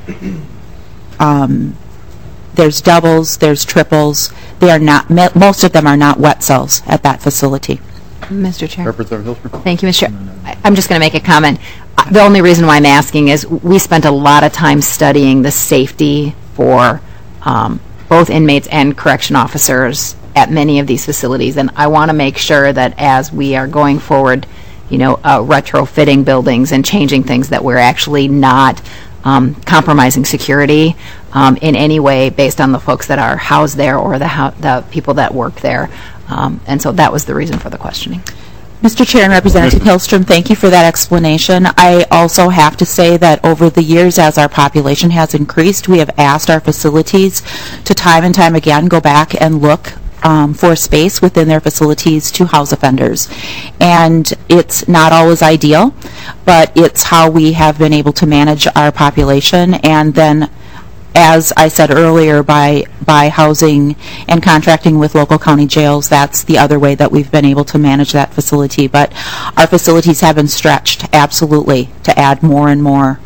there's doubles, there's triples. They are not, most of them are not wet cells at that facility. Mr. Chair. Representative Hilstrom. Thank you, Mr. Chair. I'm just going to make a comment. The only reason why I'm asking is we spent a lot of time studying the safety for both inmates and correction officers at many of these facilities, and I want to make sure that as we are going forward, retrofitting buildings and changing things, that we're actually not compromising security in any way based on the folks that are housed there or the people that work there. And so that was the reason for the questioning. Mr. Chair and Representative Hillstrom, thank you for that explanation. I also have to say that over the years, as our population has increased, we have asked our facilities to time and time again go back and look for space within their facilities to house offenders. And it's not always ideal, but it's how we have been able to manage our population. And then, as I said earlier, by housing and contracting with local county jails, that's the other way that we've been able to manage that facility. But our facilities have been stretched, absolutely, to add more and more.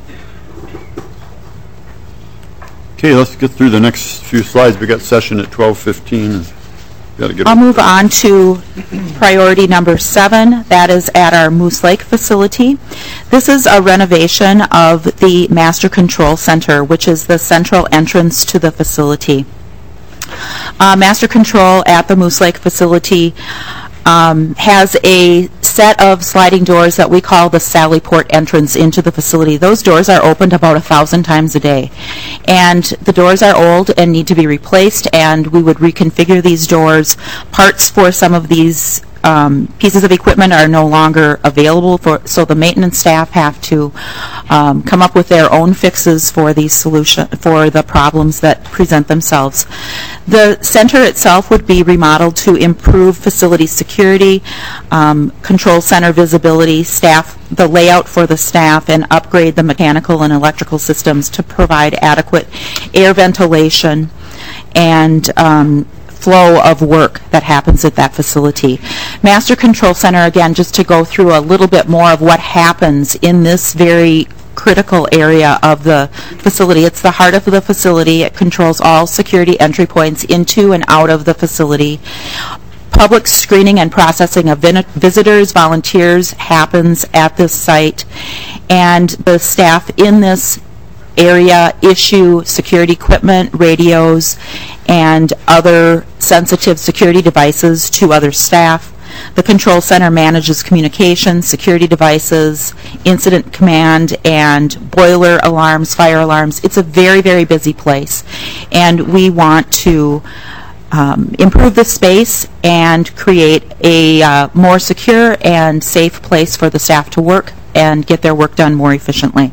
Okay, let's get through the next few slides. We got session at 12:15. I'll move on to priority number 7. That is at our Moose Lake facility. This is a renovation of the Master Control Center, which is the central entrance to the facility. Master Control at the Moose Lake facility has a set of sliding doors that we call the Sally Port entrance into the facility. Those doors are opened about 1,000 times a day. And the doors are old and need to be replaced, and we would reconfigure these doors. Parts for some of these pieces of equipment are no longer available, so the maintenance staff have to come up with their own fixes for these for the problems that present themselves. The center itself would be remodeled to improve facility security, control center visibility, the layout for the staff, and upgrade the mechanical and electrical systems to provide adequate air ventilation and flow of work that happens at that facility. Master Control Center, again, just to go through a little bit more of what happens in this very critical area of the facility. It's the heart of the facility. It controls all security entry points into and out of the facility. Public screening and processing of visitors, volunteers happens at this site, and the staff in this area issue security equipment, radios, and other sensitive security devices to other staff. The control center manages communication, security devices, incident command, and boiler alarms, fire alarms. It's a very, very busy place, and we want to improve the space and create a more secure and safe place for the staff to work and get their work done more efficiently.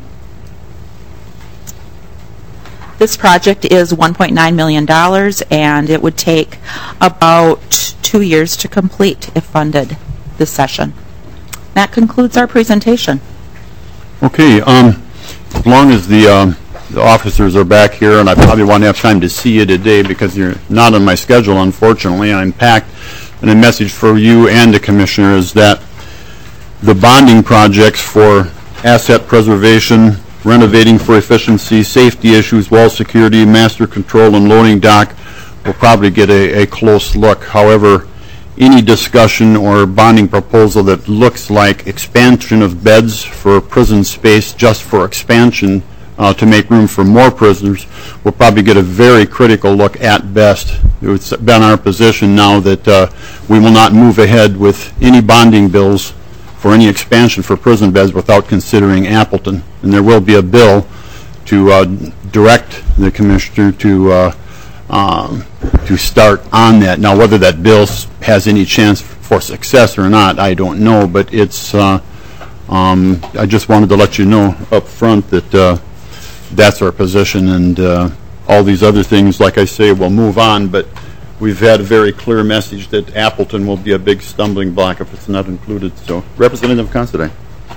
This project is $1.9 million, and it would take about 2 years to complete if funded this session. That concludes our presentation. Okay, as long as the officers are back here, and I probably won't have time to see you today because you're not on my schedule, unfortunately. I'm packed. and a message for you and the commissioner is that the bonding projects for asset preservation, renovating for efficiency, safety issues, wall security, master control, and loading dock will probably get a close look. However, any discussion or bonding proposal that looks like expansion of beds for prison space just for expansion to make room for more prisoners will probably get a very critical look at best. It's been our position now that we will not move ahead with any bonding bills for any expansion for prison beds without considering Appleton. And there will be a bill to direct the commissioner to start on that. Now, whether that bill has any chance for success or not, I don't know, but it's, I just wanted to let you know up front that that's our position, and all these other things, like I say, will move on, but we've had a very clear message that Appleton will be a big stumbling block if it's not included. So, Representative Considine.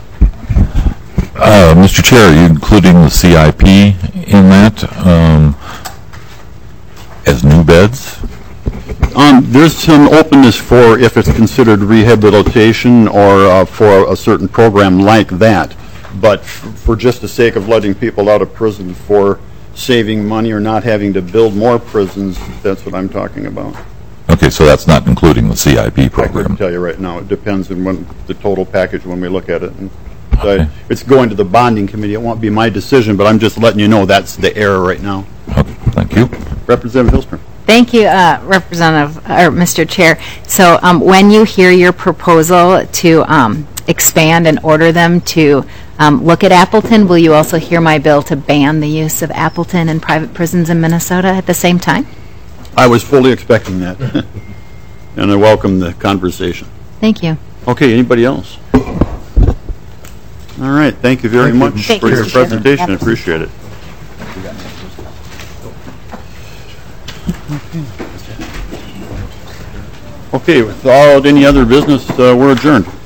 Mr. Chair, are you including the CIP in that as new beds? There's some openness for if it's considered rehabilitation or for a certain program like that. But for just the sake of letting people out of prison for saving money or not having to build more prisons, that's what I'm talking about. Okay, so that's not including the CIP I program. couldn't tell you right now. It depends on the total package when we look at it. And it's going to the bonding committee. It won't be my decision, but I'm just letting you know that's the error right now. Okay, thank you. Representative Hillstrom. Thank you, Mr. Chair. So when you hear your proposal to expand and order them to look at Appleton, will you also hear my bill to ban the use of Appleton in private prisons in Minnesota at the same time? I was fully expecting that, and I welcome the conversation. Thank you. Okay, anybody else? All right, thank you very much for your presentation. I appreciate it. Okay, without any other business, we're adjourned.